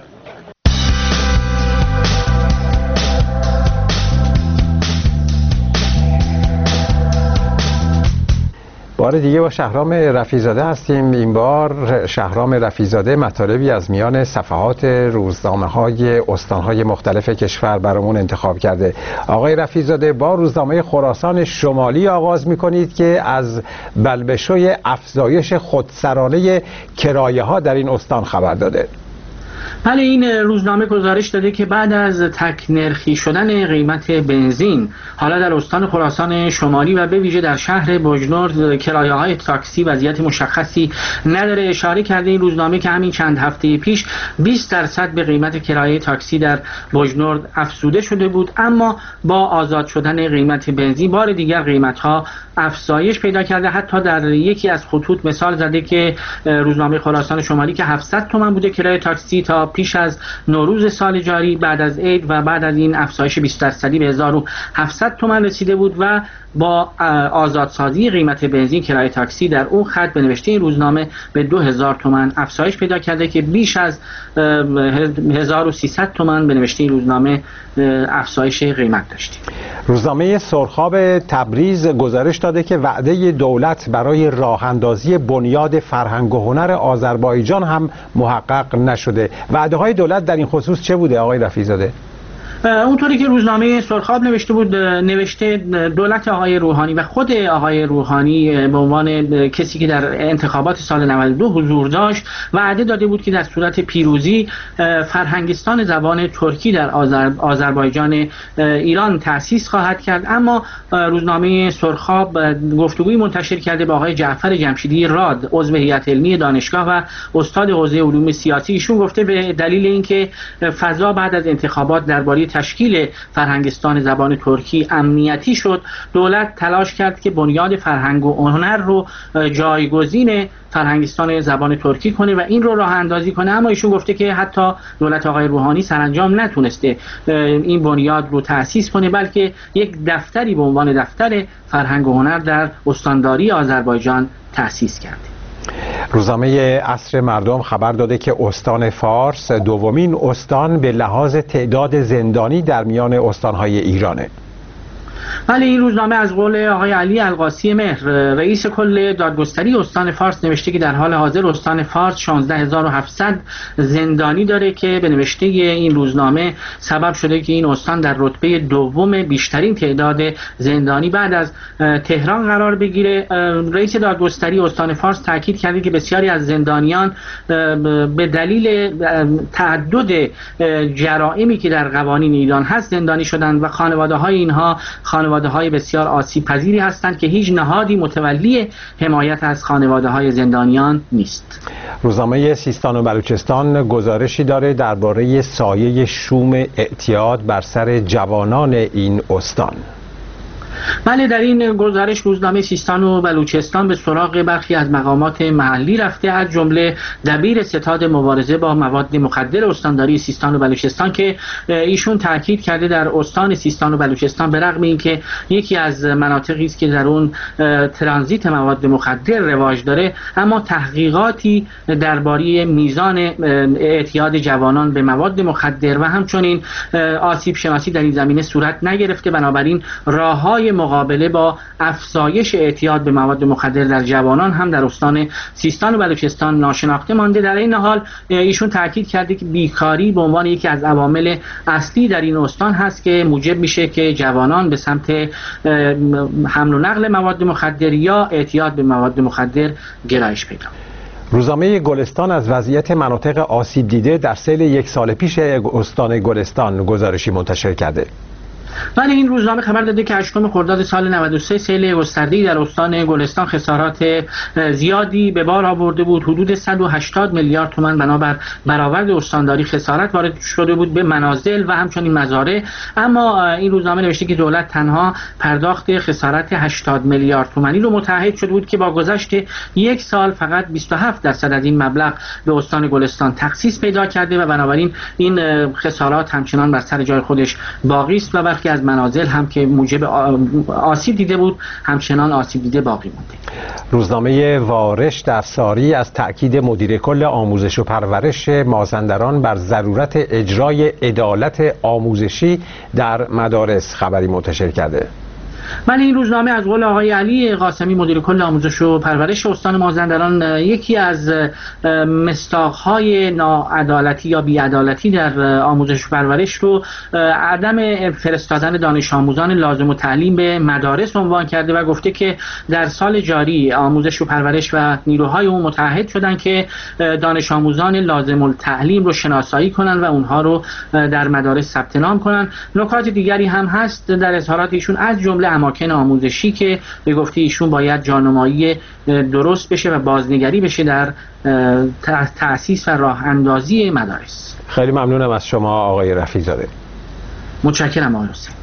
بار دیگه با شهرام رفیع‌زاده هستیم. این بار شهرام رفیع‌زاده مطالبی از میان صفحات روزنامه‌های استان‌های مختلف کشور برامون انتخاب کرده. آقای رفیع‌زاده با روزنامه خراسان شمالی آغاز می‌کنید که از بلبشوی افزایش خودسرانه کرایه‌ها در این استان خبر داده. بله، این روزنامه گزارش داده که بعد از تک نرخی شدن قیمت بنزین حالا در استان خراسان شمالی و به ویژه در شهر بجنورد کرایه‌های تاکسی وضعیت مشخصی نداره. اشاره کرده این روزنامه که همین چند هفته پیش 20% به قیمت کرایه تاکسی در بجنورد افزوده شده بود، اما با آزاد شدن قیمت بنزین بار دیگر قیمت‌ها افزایش پیدا کرده. حتی در یکی از خطوط مثال زده که روزنامه خراسان شمالی که 700 تومان بوده کرایه تاکسی تا پیش از نوروز سال جاری، بعد از عید و بعد از این افزایش 20% به 1700 تومان رسیده بود و با آزادسازی قیمت بنزین کرایه تاکسی در اون خط به نوشته این روزنامه به 2000 تومان افزایش پیدا کرده که بیش از 1300 تومان به نوشته این روزنامه افزایش قیمت داشتیم. روزنامه سرخاب تبریز گزارش داده که وعده دولت برای راه اندازی بنیاد فرهنگ و هنر آذربایجان هم محقق نشده. وعده های دولت در این خصوص چه بوده آقای رفیع‌زاده؟ اونطوری که روزنامه سرخاب نوشته دولت آقای روحانی و خود آقای روحانی به عنوان کسی که در انتخابات سال 92 حضور داشت وعده داده بود که در صورت پیروزی فرهنگستان زبان ترکی در آذربایجان ایران تأسیس خواهد کرد. اما روزنامه سرخاب گفتگویی منتشر کرده با آقای جعفر جمشیدی راد عضو هیئت علمی دانشگاه و استاد حوزه علوم سیاسی. ایشون گفته به دلیل اینکه فضا بعد از انتخابات درباره تشکیل فرهنگستان زبان ترکی امنیتی شد، دولت تلاش کرد که بنیاد فرهنگ و هنر رو جایگزین فرهنگستان زبان ترکی کنه و این رو راه اندازی کنه. اما ایشون گفته که حتی دولت آقای روحانی سرانجام نتونسته این بنیاد رو تأسیس کنه، بلکه یک دفتری به عنوان دفتر فرهنگ و هنر در استانداری آذربایجان تأسیس کرده. روزنامه عصر مردم خبر داده که استان فارس دومین استان به لحاظ تعداد زندانی در میان استانهای ایرانه. ولی این روزنامه از قول آقای علی القاسی مهر رئیس کل دادگستری استان فارس نوشته که در حال حاضر استان فارس 16700 زندانی داره که به نوشته این روزنامه سبب شده که این استان در رتبه دوم بیشترین تعداد زندانی بعد از تهران قرار بگیره. رئیس دادگستری استان فارس تاکید کرده که بسیاری از زندانیان به دلیل تعدد جرائمی که در قوانین ایران هست زندانی شدند و خانواده‌های اینها خانواده‌های بسیار آسیب پذیری هستند که هیچ نهادی متولی حمایت از خانواده‌های زندانیان نیست. روزنامه سیستان و بلوچستان گزارشی داره درباره سایه شوم اعتیاد بر سر جوانان این استان. بله، در این گزارش روزنامه سیستان و بلوچستان به سراغ برخی از مقامات محلی رفته، از جمله دبیر ستاد مبارزه با مواد مخدر استانداری سیستان و بلوچستان که ایشون تاکید کرده در استان سیستان و بلوچستان به رغم اینکه یکی از مناطقی است که در اون ترانزیت مواد مخدر رواج داره، اما تحقیقاتی درباره میزان اعتیاد جوانان به مواد مخدر و همچنین آسیب شناسی در این زمینه صورت نگرفته. بنابراین راه‌های مقابله با افزایش اعتیاد به مواد مخدر در جوانان هم در استان سیستان و بلوچستان ناشناخته مانده. در این حال ایشون تاکید کرده که بیکاری به عنوان یکی از عوامل اصلی در این استان هست که موجب میشه که جوانان به سمت حمل و نقل مواد مخدر یا اعتیاد به مواد مخدر گرایش پیدا. روزنامه گلستان از وضعیت مناطق آسیب دیده در سیل یک سال پیش استان گلستان گزارشی منتشر کرده. ولی این روزنامه خبر داده که 8 خرداد سال 93 سیل گسترده‌ای در استان گلستان خسارات زیادی به بار آورده بود. حدود 180 میلیارد تومان بنابر برآورد استانداری خسارت وارد شده بود به منازل و همچنین مزارع. اما این روزنامه نوشته که دولت تنها پرداخت خسارت 80 میلیارد تومانی رو متعهد شده بود که با گذشت یک سال فقط 27% از این مبلغ به استان گلستان تخصیص پیدا کرده و بنابراین این خسارات همچنان بر سر جای خودش باقی است و برخی از منازل هم که موجب آسیب دیده بود همچنان آسیب دیده باقی مونده. روزنامه وارش در ساری از تأکید مدیر کل آموزش و پرورش مازندران بر ضرورت اجرای عدالت آموزشی در مدارس خبری منتشر کرده. ولی این روزنامه از قول آقای علی قاسمی مدیر کل آموزش و پرورش استان مازندران یکی از مصداق‌های ناعدالتی یا بی‌عدالتی در آموزش و پرورش رو عدم فرستادن دانش آموزان لازم التعلیم به مدارس عنوان کرده و گفته که در سال جاری آموزش و پرورش و نیروهای اون متعهد شدن که دانش آموزان لازم التعلیم رو شناسایی کنن و اونها رو در مدارس ثبت نام کنن. نکات دیگری هم هست در اظهارات ایشون، از جمله اماکن آموزشی که به گفته ایشون باید جانمایی درست بشه و بازنگری بشه در تأسیس و راه اندازی مدارس. خیلی ممنونم از شما آقای رفیع‌زاده. متشکرم آقای حسین.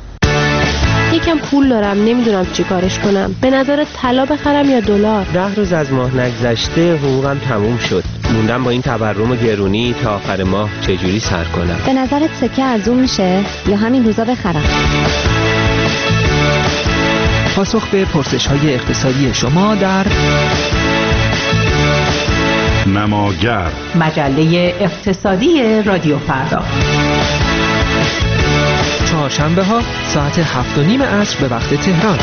یکم پول دارم، نمیدونم چی کارش کنم. به نظر طلا بخرم یا دلار؟ 10 روز از ماه نگذشته حقوقم تموم شد. موندم با این تورم و گرونی تا آخر ماه چجوری سر کنم. به نظرت سکه ارزون میشه یا همین روزا بخرم؟ پاسخ به پرسش‌های اقتصادی شما در نماگر، مجله اقتصادی رادیو فردا. چهارشنبه ها ساعت 7:30 عصر به وقت تهران.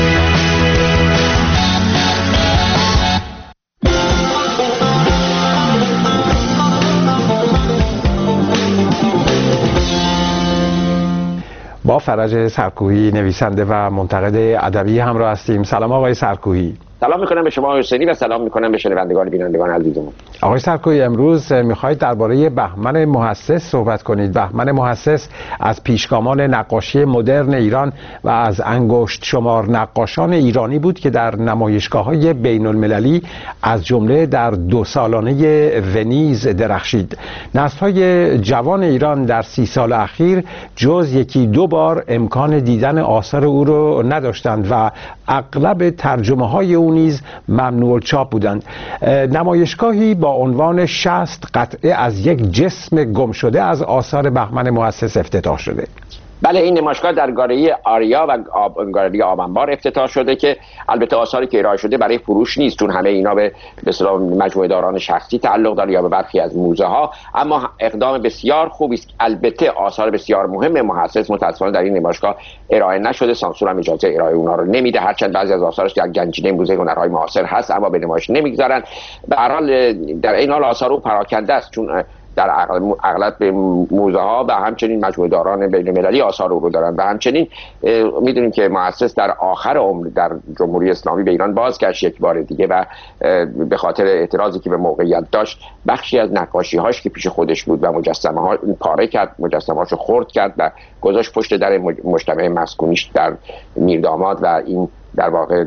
با فرج سرکوهی نویسنده و منتقد ادبی همراه هستیم. سلام آقای سرکوهی. سلام میکنم به شما حسینی و سلام میکنم به شنوندگان بینندگان عزیزمون. آقای سرکوهی، امروز میخواید درباره بهمن محصص صحبت کنید. بهمن محصص از پیشگامان نقاشی مدرن ایران و از انگشت شمار نقاشان ایرانی بود که در نمایشگاه‌های بین المللی از جمله در 2 سالانه ونیز درخشید. نسل‌های جوان ایران در 30 سال اخیر جز 1-2 بار امکان دیدن آثار او رو نداشتند و اغلب ترجمه‌های او نیز ممنوع الچاپ بودند. نمایشگاهی با عنوان 60 قطعه از یک جسم گم شده از آثار بهمن محصص افتتاح شده. بله، این نمایشگاه در گالری آریا و گالری آبانبار افتتاح شده که البته آثاری که ارائه شده برای فروش نیست، چون همه اینا به اصطلاح مجموعه داران شخصی تعلق داره یا به برخی از موزه ها. اما اقدام بسیار خوبی است. البته آثار بسیار مهم محصص متأسفانه در این نمایشگاه ارائه نشده، سانسور هم اجازه ارائه اونها رو نمیده، هرچند بعضی از آثارش در گنجینه موزه هنرهای معاصر هست اما به نمایش نمیگذارن. به هر حال در این حال آثار او پراکنده است، چون در اغلب موزه ها و همچنین مجموعه داران بین المللی آثار او رو دارن و همچنین میدونیم که مؤسس در آخر عمر در جمهوری اسلامی به ایران بازگشت یک بار دیگه و به خاطر اعتراضی که به موقعیت داشت بخشی از نقاشی‌هاش که پیش خودش بود و مجسمه‌ها پاره کرد، مجسمه‌هاشو خرد کرد و گذاشت پشت در مجتمع مسکونیش در میرداماد و این در واقع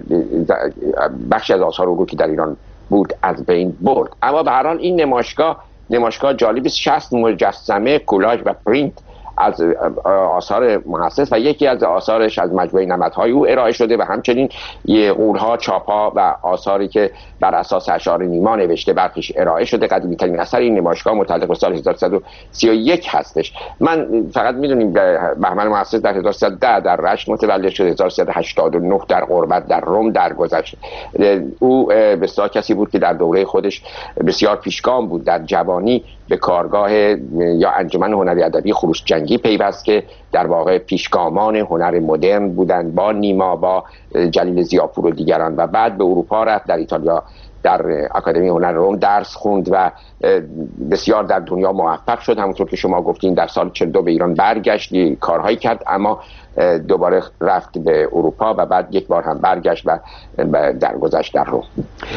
بخشی از آثار او که در ایران بود از بین برد. اما به هر حال این نمایشگاه جالب است. 60 مجسمه، کولاژ و پرینت از آثار مؤسس و یکی از آثارش از مجموعه نمدهای او ارائه شده و همچنین قولها، چاپها و آثاری که بر اساس اشعار نیما نوشته برخیش ارائه شده. قدیمی ترین اثر این نمایشگاه متعلق به سال 1331 هستش. من فقط میدونیم بهمن مؤسس در 1310 در رشت متولد شد، 1389 در غربت در روم درگذشت. او بسیار کسی بود که در دوره خودش بسیار پیشگام بود. در جوانی به کارگاه یا انجمن هنری ادبی خروش جنگی پیوست که در واقع پیشگامان هنر مدرن بودند با نیما، با جلیل ضیاپور و دیگران و بعد به اروپا رفت. در ایتالیا در آکادمی هنر روم درس خوند و بسیار در دنیا موفق شد. همونطور که شما گفتین در سال 42 به ایران برگشت، کارهایی کرد اما دوباره رفت به اروپا و بعد یک بار هم برگشت و درگذشت در روم.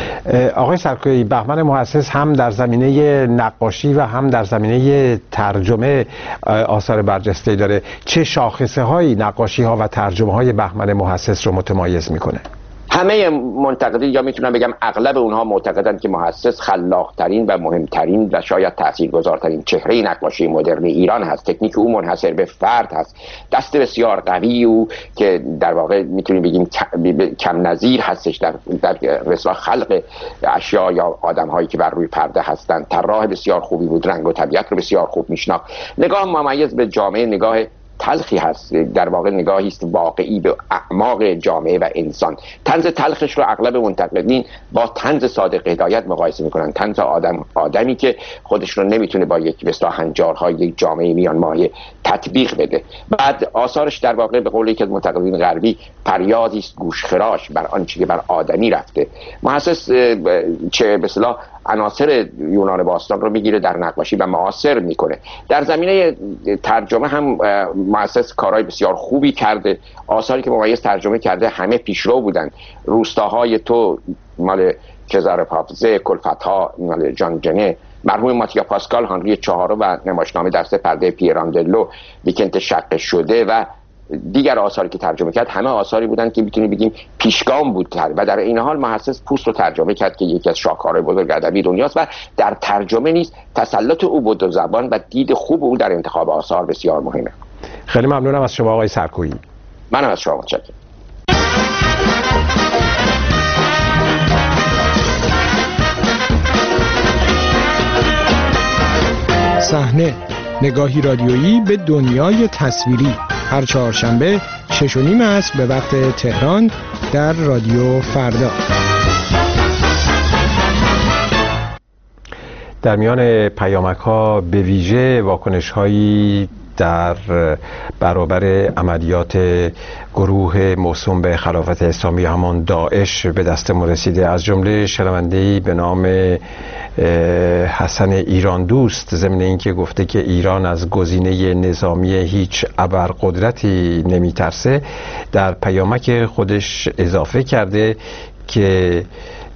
آقای سرکویی، بهمن مؤسس هم در زمینه نقاشی و هم در زمینه ترجمه آثار برجسته داره. چه شاخصه هایی نقاشی ها و ترجمه های بهمن مؤسس رو متمایز میکنه؟ همه منتقدین یا میتونم بگم اغلب اونها معتقدند که مؤسس خلاق‌ترین و مهمترین و شاید تاثیرگذارترین چهره نقاشی مدرن ایران هست. تکنیک او منحصر به فرد هست. دست بسیار قوی او که در واقع میتونیم بگیم کم نظیر هستش در رسوا خلق اشیا یا آدم‌هایی که بر روی پرده هستند. طراح بسیار خوبی بود، رنگ و طبیعت رو بسیار خوب میشناخت. نگاه ممیز به جامعه نگاه تلخی هست، در واقع نگاهی است واقعی به اعماق جامعه و انسان. طنز تلخش رو اغلب منتقدین با طنز صادق هدایت مقایسه میکنن. طنز آدمی که خودش رو نمیتونه با یک بسیار هنجارهای یک جامعه میان مایه تطبیق بده. بعد آثارش در واقع به قول یکی از منتقدین غربی فریادی است گوشخراش بر آنچه که بر آدمی رفته. مؤسس چه به اصطلاح عناصر یونان باستان رو میگیره در نقاشی و معاصر میکنه. در زمینه ترجمه هم مؤسس کارهای بسیار خوبی کرده. آثاری که ممیز ترجمه کرده همه پیشرو بودن. روستاهای تو مال چزار پاپزه، کلفت‌ها مال جان جنه، مرحوم ماتیا پاسکال هنری چهارم و نمایشنامه در سه پرده پیراندلو، ویکنت شق شده و دیگر آثاری که ترجمه کرد همه آثاری بودند که میتونیم بگیم پیشگام بود و در این حال مؤسس پوست رو ترجمه کرد که یکی از شاهکارهای بزرگ ادبی دنیاست و در ترجمه نیز تسلط او به دو زبان و دید خوب او در انتخاب آثار بسیار مهمه. خیلی ممنونم از شما آقای سرکویی. منم از شما متشکرم. صحنه، نگاهی رادیویی به دنیای تصویری، هر چهارشنبه 6:30 عصر به وقت تهران در رادیو فردا. در میان پیامک‌ها به ویژه واکنش‌هایی در برابر عملیات گروه موسوم به خلافت اسلامی همان داعش به دست ما رسیده. از جمله شنونده‌ای به نام حسن ایران دوست ضمن اینکه گفته که ایران از گزینه نظامی هیچ ابرقدرتی نمیترسه، در پیامک خودش اضافه کرده که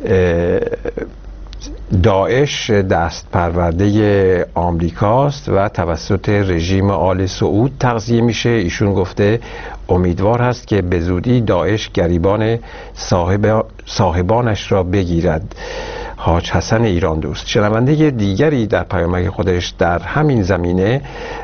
داعش دست پرورده آمریکاست و توسط رژیم آل سعود تغذیه میشه. ایشون گفته امیدوار هست که به زودی داعش گریبان صاحبانش را بگیرد. حاج حسن ایران دوست. شنونده دیگری در پیامک خودش در همین زمینه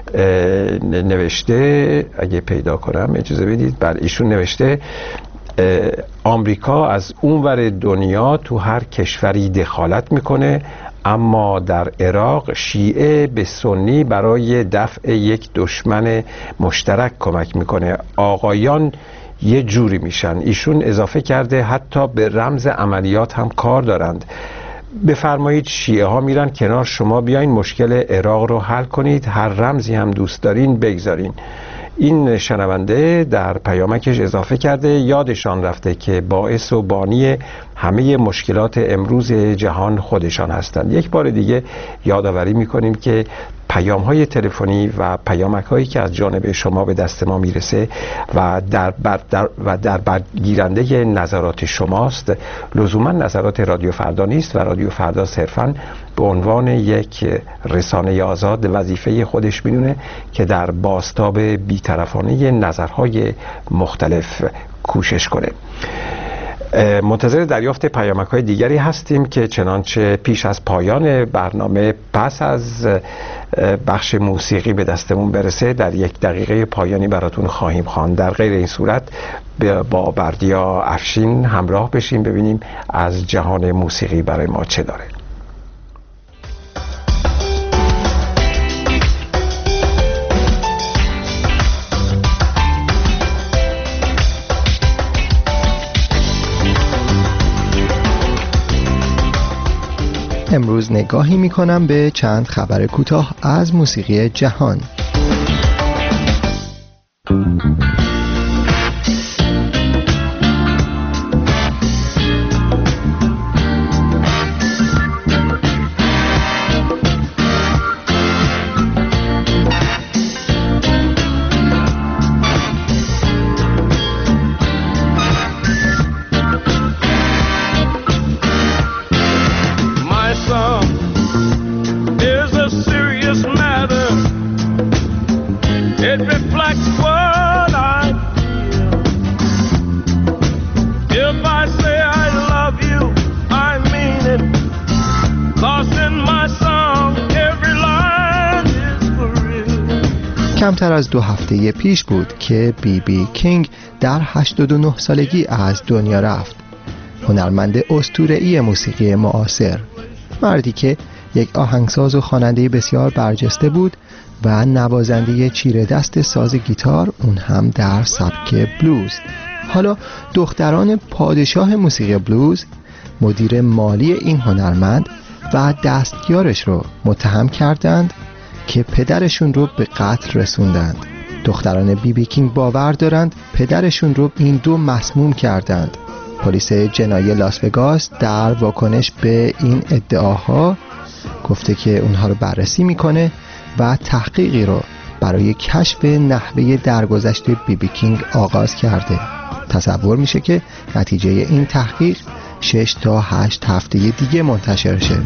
نوشته، اگه پیدا کنم اجازه بدید، بله ایشون نوشته آمریکا از اونور دنیا تو هر کشوری دخالت میکنه، اما در عراق شیعه به سنی برای دفع یک دشمن مشترک کمک میکنه. آقایان یه جوری میشن. ایشون اضافه کرده حتی به رمز عملیات هم کار دارند. بفرمایید شیعه ها میرن کنار، شما بیاین مشکل عراق رو حل کنید، هر رمزی هم دوست دارین بگذارین. این شنونده در پیامکش اضافه کرده یادشان رفته که باعث و بانی همه مشکلات امروز جهان خودشان هستند. یک بار دیگه یادآوری میکنیم که پیام‌های تلفنی و پیامک‌هایی که از جانب شما به دست ما میرسه و در برگیرنده نظرات شماست، لزوما نظرات رادیو فردا نیست و رادیو فردا صرفاً به عنوان یک رسانه آزاد وظیفه خودش میدونه که در بازتاب بی‌طرفانه نظرهای مختلف کوشش کنه. منتظر دریافت پیامک‌های دیگری هستیم که چنانچه پیش از پایان برنامه پس از بخش موسیقی به دستمون برسه در 1 دقیقه پایانی براتون خواهیم خواند. در غیر این صورت با بردیا افشین همراه بشیم ببینیم از جهان موسیقی برای ما چه داره. امروز نگاهی میکنم به چند خبر کوتاه از موسیقی جهان. کمتر از 2 هفته پیش بود که بی بی کینگ در 89 سالگی از دنیا رفت. هنرمند اسطوره‌ای موسیقی معاصر، مردی که یک آهنگساز و خواننده بسیار برجسته بود و نوازنده چیره دست ساز گیتار، اون هم در سبک بلوز. حالا دختران پادشاه موسیقی بلوز مدیر مالی این هنرمند و دستیارش رو متهم کردند که پدرشون رو به قتل رسوندند. دختران بی بی کینگ باور دارند پدرشون رو این دو مسموم کردند. پلیس جنایی لاس وگاس در واکنش به این ادعاها گفته که اونها رو بررسی میکنه و تحقیقی رو برای کشف نحوه درگذشت بی بی کینگ آغاز کرده. تصور میشه که نتیجه این تحقیق 6 تا 8 هفته دیگه منتشر شه.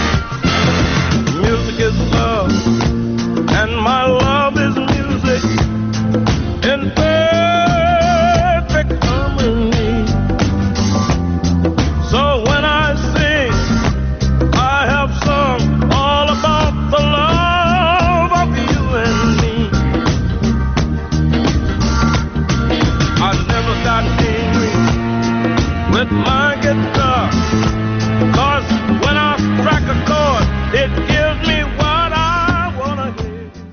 And my love is music in perfect harmony. So when I sing, I have sung all about the love of you and me. I never got angry with my guitar, 'cause when I strike a chord, it gives me what I wanna hear.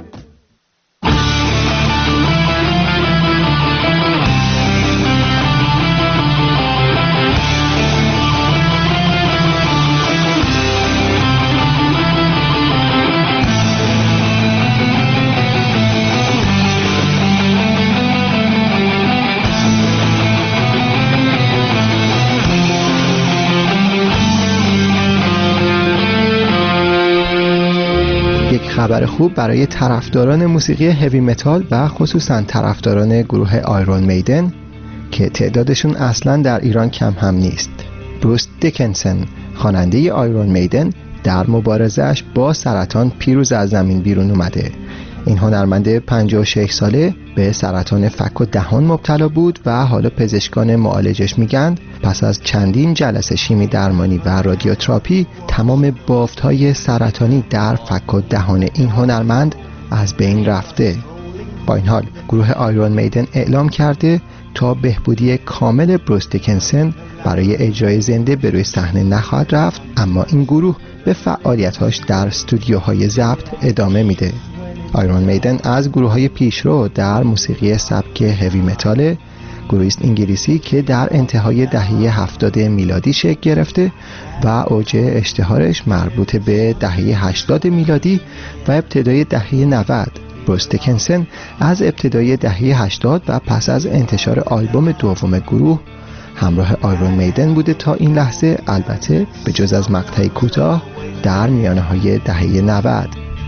خبر خوب برای طرفداران موسیقی هوی متال و خصوصا طرفداران گروه آیرون میدن که تعدادشون اصلا در ایران کم هم نیست. بروس دیکنسن خواننده آیرون میدن در مبارزه‌اش با سرطان پیروز از زمین بیرون اومده. این هنرمند 56 ساله به سرطان فک و دهان مبتلا بود و حالا پزشکان معالجش میگن پس از چندین جلسه شیمی درمانی و رادیوتراپی تمام بافت‌های سرطانی در فک و دهان این هنرمند از بین رفته. با این حال گروه آیرون میدن اعلام کرده تا بهبودی کامل بروس دیکنسن برای اجرای زنده به روی صحنه نخواهد رفت، اما این گروه به فعالیت‌هاش در استودیوهای ضبط ادامه میده. آیرون میدن از گروه‌های پیشرو در موسیقی سبک هوی متال، گروهی انگلیسی که در انتهای دهه 70 میلادی شکل گرفته و اوج اشتهارش مربوط به دهه 80 میلادی و ابتدای دهه 90 بروس دیکنسن از ابتدای دهه 80 و پس از انتشار آلبوم دوم گروه همراه آیرون میدن بوده تا این لحظه، البته به جز از مقطعی کوتاه در میانه‌های دهه 90.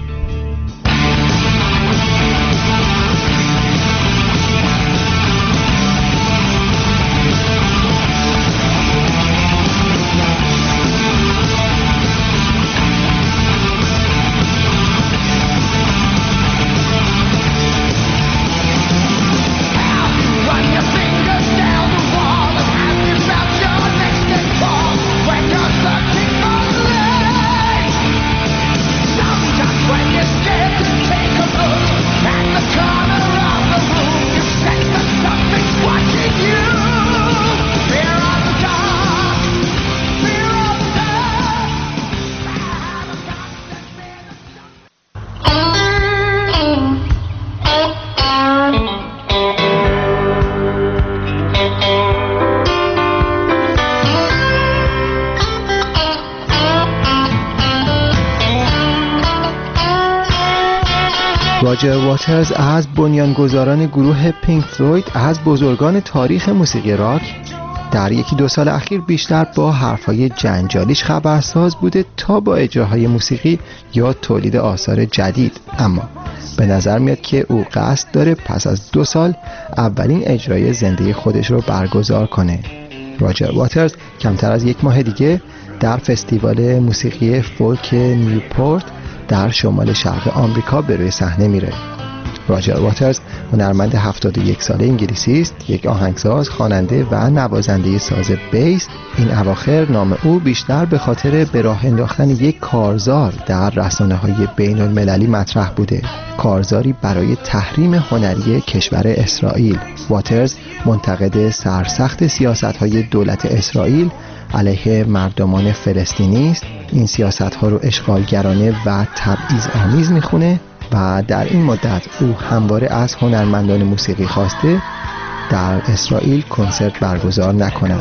راجر واترز از بنیانگذاران گروه پینک فلوید، از بزرگان تاریخ موسیقی راک، در یکی دو سال اخیر بیشتر با حرفهای جنجالیش خبرساز بوده تا با اجراهای موسیقی یا تولید آثار جدید. اما به نظر میاد که او قصد داره پس از 2 سال اولین اجرای زنده خودش رو برگزار کنه. راجر واترز کمتر از 1 ماه دیگه در فستیوال موسیقی فولک نیوپورت در شمال شرق آمریکا به روی صحنه میره. راجر واترز هنرمند 71 ساله انگلیسی است، یک آهنگساز، خواننده و نوازنده ساز بیس. این اواخر نام او بیشتر به خاطر به راه انداختن یک کارزار در رسانه‌های بین المللی مطرح بوده، کارزاری برای تحریم هنری کشور اسرائیل. واترز منتقد سرسخت سیاست‌های دولت اسرائیل علیه مردمان فلسطینی است. این سیاست‌ها رو اشغالگرانه و تبعیض‌آمیز می‌خونه و در این مدت او همواره از هنرمندان موسیقی خواسته در اسرائیل کنسرت برگزار نکنند.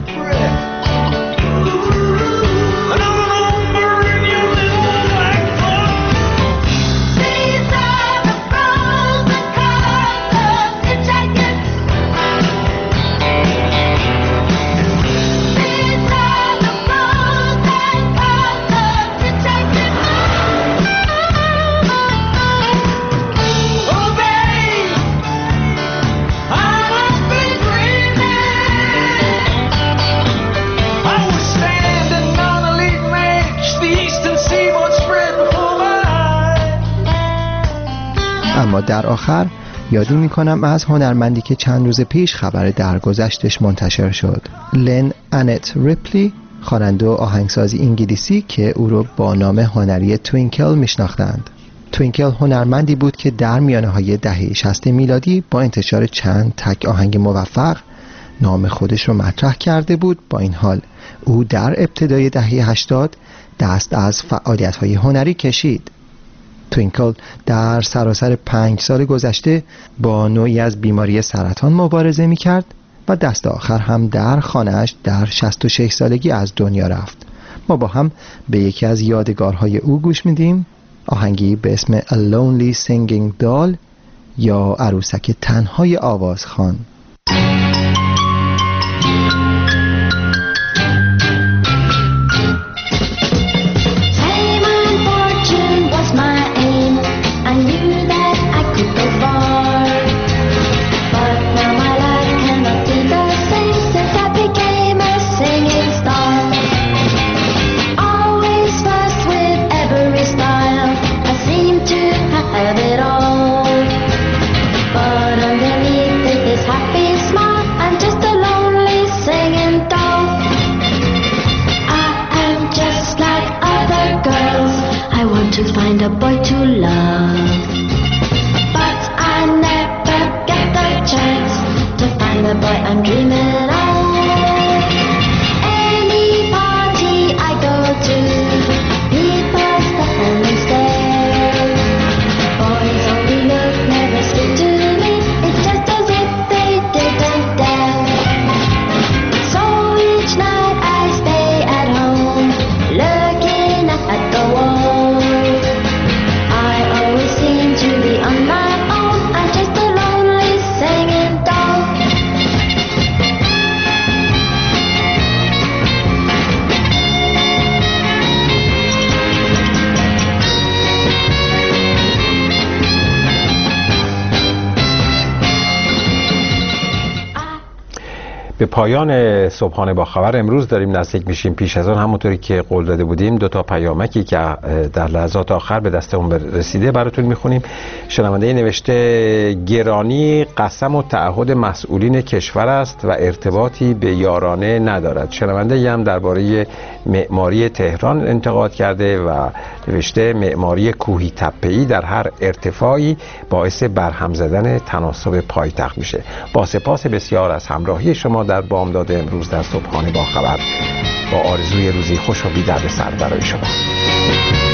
اما در آخر یادی میکنم از هنرمندی که چند روز پیش خبر درگذشتش منتشر شد، لن انت ریپلی، خواننده و آهنگساز انگلیسی که او رو با نام هنری توینکل میشناختند. توینکل هنرمندی بود که در میانه‌های دهه 60 میلادی با انتشار چند تک آهنگ موفق نام خودش رو مطرح کرده بود. با این حال او در ابتدای دهه 80 دست از فعالیت‌های هنری کشید. توینکل در سراسر 5 سال گذشته با نوعی از بیماری سرطان مبارزه می‌کرد و دست آخر هم در خانه‌اش در 66 سالگی از دنیا رفت. ما با هم به یکی از یادگارهای او گوش میدیم، آهنگی به اسم A Lonely Singing Doll یا عروسک تنهای آوازخوان. To find a boy to love, but I never get the chance to find the boy I'm dreaming of. Any party I go to, people stop and stare. Boys only look, never speak to me. It's just as if they didn't dare. So each night I stay at home, looking at the wall. To be on پایان صبحانه با خبر امروز داریم نزدیک میشیم. پیش از آن همونطوری که قول داده بودیم 2 تا پیامکی که در لحظات آخر به دستمون رسیده براتون میخونیم. شنونده نوشته گرانی قسم و تعهد مسئولین کشور است و ارتباطی به یارانه ندارد. شنونده هم درباره معماری تهران انتقاد کرده و نوشته معماری کوهی تپه‌ای در هر ارتفاعی باعث برهم زدن تناسب پایتخت میشه. با سپاس بسیار از همراهی شما در بامداد امروز در صبحانه با خبر، با آرزوی روزی خوش و بی دردسر برای شما.